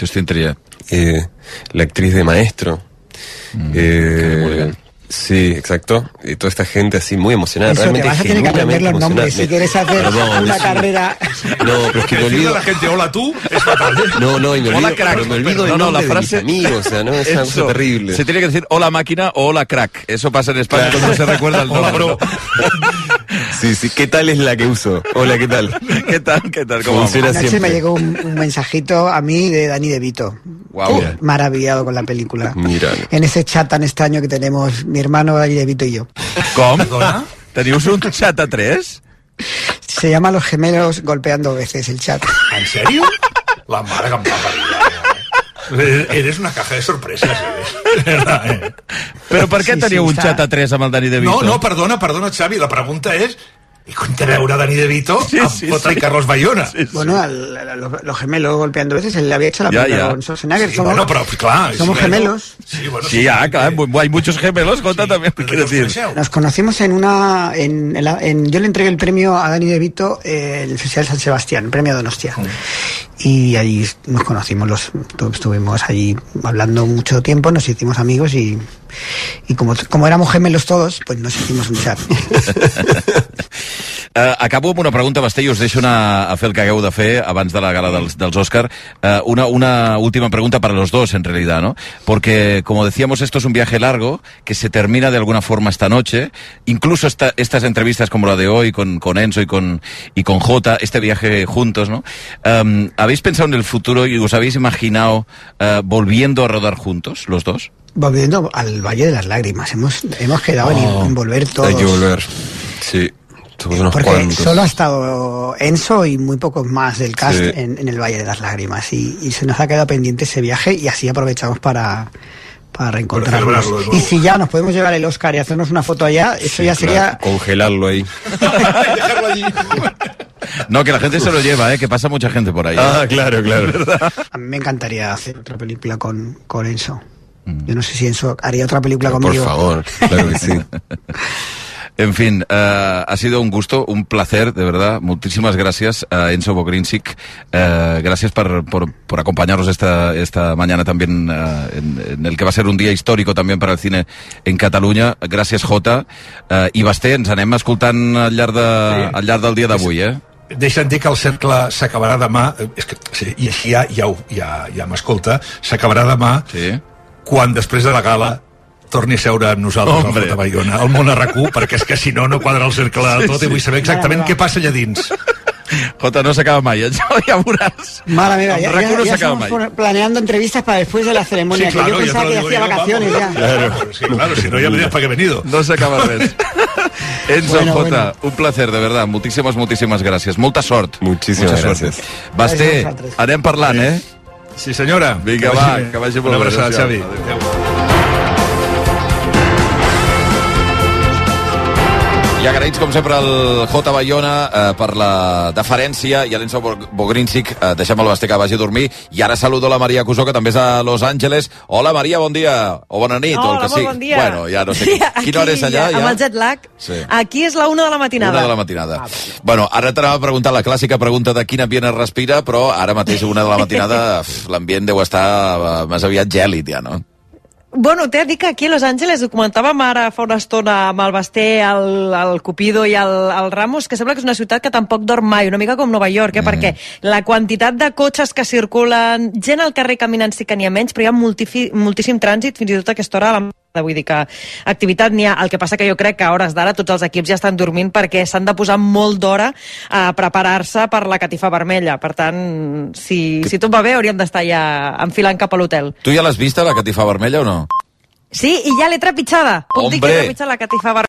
Eh, la actriz de Maestro. Mm, eh, sí, exacto. Eh, toda esta gente así muy emocionada. Eso, realmente te vas a tener que aprender los nombres si quieres hacer Perdón, una eso. carrera. No, pero es que me olvido. La gente, hola tú, es fatal. No, no, y me olvido, hola, crack. Pero me olvido no, el no, nombre la frase... de mis amigos, o sea, no, es una cosa terrible. Se tiene que decir hola máquina o hola crack. Eso pasa en España claro. Cuando se recuerda el nombre. Hola, bro. Sí, sí, ¿qué tal es la que uso? Hola, ¿qué tal? ¿Qué tal? ¿Qué tal? ¿Cómo funciona siempre? Anoche me llegó un, un mensajito a mí de Dani De Vito. Wow. Uh, maravillado con la película. Mira. En ese chat tan extraño que tenemos mi hermano Dani De Vito y yo. Com? ¿Teniu un chat a tres? Se llama Los Gemelos Golpeando Veces el chat. ¿En serio? La mare que em va parir. Eres una caja de sorpresas, eres. Verdad, eh? Però per què sí, teniu sí, un està... xat a tres amb el Dani De Vito? No, no, perdona, perdona, Xavi, la pregunta és i com té a veure Dani De Vito sí, amb sí, Jota sí. i Carlos Bayona? Sí, sí. Bueno, el, el, los, los gemelos golpeando veces, él le había hecho la ya, película ya. con Schwarzenegger. Sí, somos, bueno, pero claro, somos sí, gemelos. Sí, bueno, sí, sí ya, sí, claro, sí. Hay muchos gemelos, Jota, sí, también, quiero decir. Nos conocimos en una... En, en, la, en, yo le entregué el premio a Dani De Vito eh, en el Festival San Sebastián, el premio Donostia. Sí. Y allí nos conocimos, los estuvimos allí hablando mucho tiempo, nos hicimos amigos y, y como, como éramos gemelos todos, pues nos hicimos un chat. Uh, acabo amb una pregunta, Basté, i us deixo anar a fer el que hagueu de fer abans de la gala dels, dels Òscar. Uh, una, una última pregunta para los dos, en realidad, ¿no? Porque, como decíamos, esto es un viaje largo que se termina de alguna forma esta noche. Incluso esta, estas entrevistas como la de hoy con, con Enzo y con, y con Jota, este viaje juntos, ¿no? Um, ¿Habéis pensado en el futuro y os habéis imaginado uh, volviendo a rodar juntos, los dos? Volviendo al Valle de las Lágrimas. Hemos, hemos quedado oh, en, en volver todos. Hay que volver, sí. Porque cuantos. Solo ha estado Enzo y muy pocos más del cast sí. en, en el Valle de las Lágrimas y, y se nos ha quedado pendiente ese viaje y así aprovechamos para, para reencontrarnos. Para y si ya nos podemos llevar el Oscar y hacernos una foto allá, eso sí, ya sería... Claro, congelarlo ahí. Dejarlo allí. No, que la gente se lo lleva, ¿eh? Que pasa mucha gente por ahí. ¿eh? Ah, claro, claro. A mí me encantaría hacer otra película con, con Enzo. Yo no sé si Enzo haría otra película Pero conmigo. Por favor, claro que sí. En fin, uh, ha sido un gusto, un placer, de verdad. Muchísimas gracias a Enzo Bogrinchik. Uh, gracias por, por, por acompañarnos esta, esta mañana también uh, en, en el que va a ser un día histórico también para el cine en Catalunya. Gràcies, Jota. Uh, I Basté, ens anem escoltant al llarg, de, sí. al llarg del dia d'avui, eh? Deixa'm dir que el cercle s'acabarà demà, és que, sí, i així ja, ja, ja, ja m'escolta, s'acabarà demà sí. quan després de la gala torni a seure amb nosaltres al Jota Bayona, al món a RAC u, perquè és que si no, no quadra el cercle de tot sí, sí. i vull saber exactament què passa allà dins. Jota, no s'acaba mai, ja, ja veuràs. Mala meva, ya, ya, no ya estamos mai. planeando entrevistas para después de la ceremonia, sí, claro, que yo pensaba que ya hacía vacaciones ya. Claro, sí, claro, si no ya me dirías para qué he venido. No s'acaba res. Enzo, bueno, Jota, bueno. un placer, de verdad. Moltíssimes, moltíssimes gràcies. Molta sort. Muchísimas gracias. Basté, anem parlant, eh? Sí, senyora. Vinga, va, que vagi molt bé. Una abraçada, Xavi. Adéu. I agraïts, com sempre, al Jota Bayona eh, per la deferència i a l'Enzo Bogrinchik. Eh, deixem el Basté que vagi a dormir. I ara saludo la Maria Cusó, que també és a Los Angeles. Hola, Maria, bon dia. O bona nit, Hola, o el que molt sigui. Bon dia. Bueno, ja no sé. Sí, quina hora és allà? Ja, ja? Amb el jet lag. Sí. Aquí és la una de la matinada. Una de la matinada. Ah, bueno, ara t'anava a preguntar la clàssica pregunta de quin ambient es respira, però ara mateix una de la matinada l'ambient deu estar uh, més aviat gèlid, ja, no? Bueno, t'he dit que aquí a Los Angeles, ho comentàvem ara fa una estona amb el Basté, el, el Cupido i el, el Ramos, que sembla que és una ciutat que tampoc dorm mai, una mica com Nova York, eh? Mm. perquè la quantitat de cotxes que circulen, gent al carrer caminant sí que n'hi ha menys, però hi ha multifi, moltíssim trànsit, fins i tot a aquesta hora a la vull dir que activitat n'hi ha. El que passa que jo crec que a hores d'ara tots els equips ja estan dormint perquè s'han de posar molt d'hora a preparar-se per la catifa vermella. Per tant, si, si tot va bé, hauríem d'estar ja enfilant cap a l'hotel. Tu ja l'has vista, la catifa vermella, o no? Sí, i ja l'he trepitjada. Puc dir que he trepitjat la catifa vermella.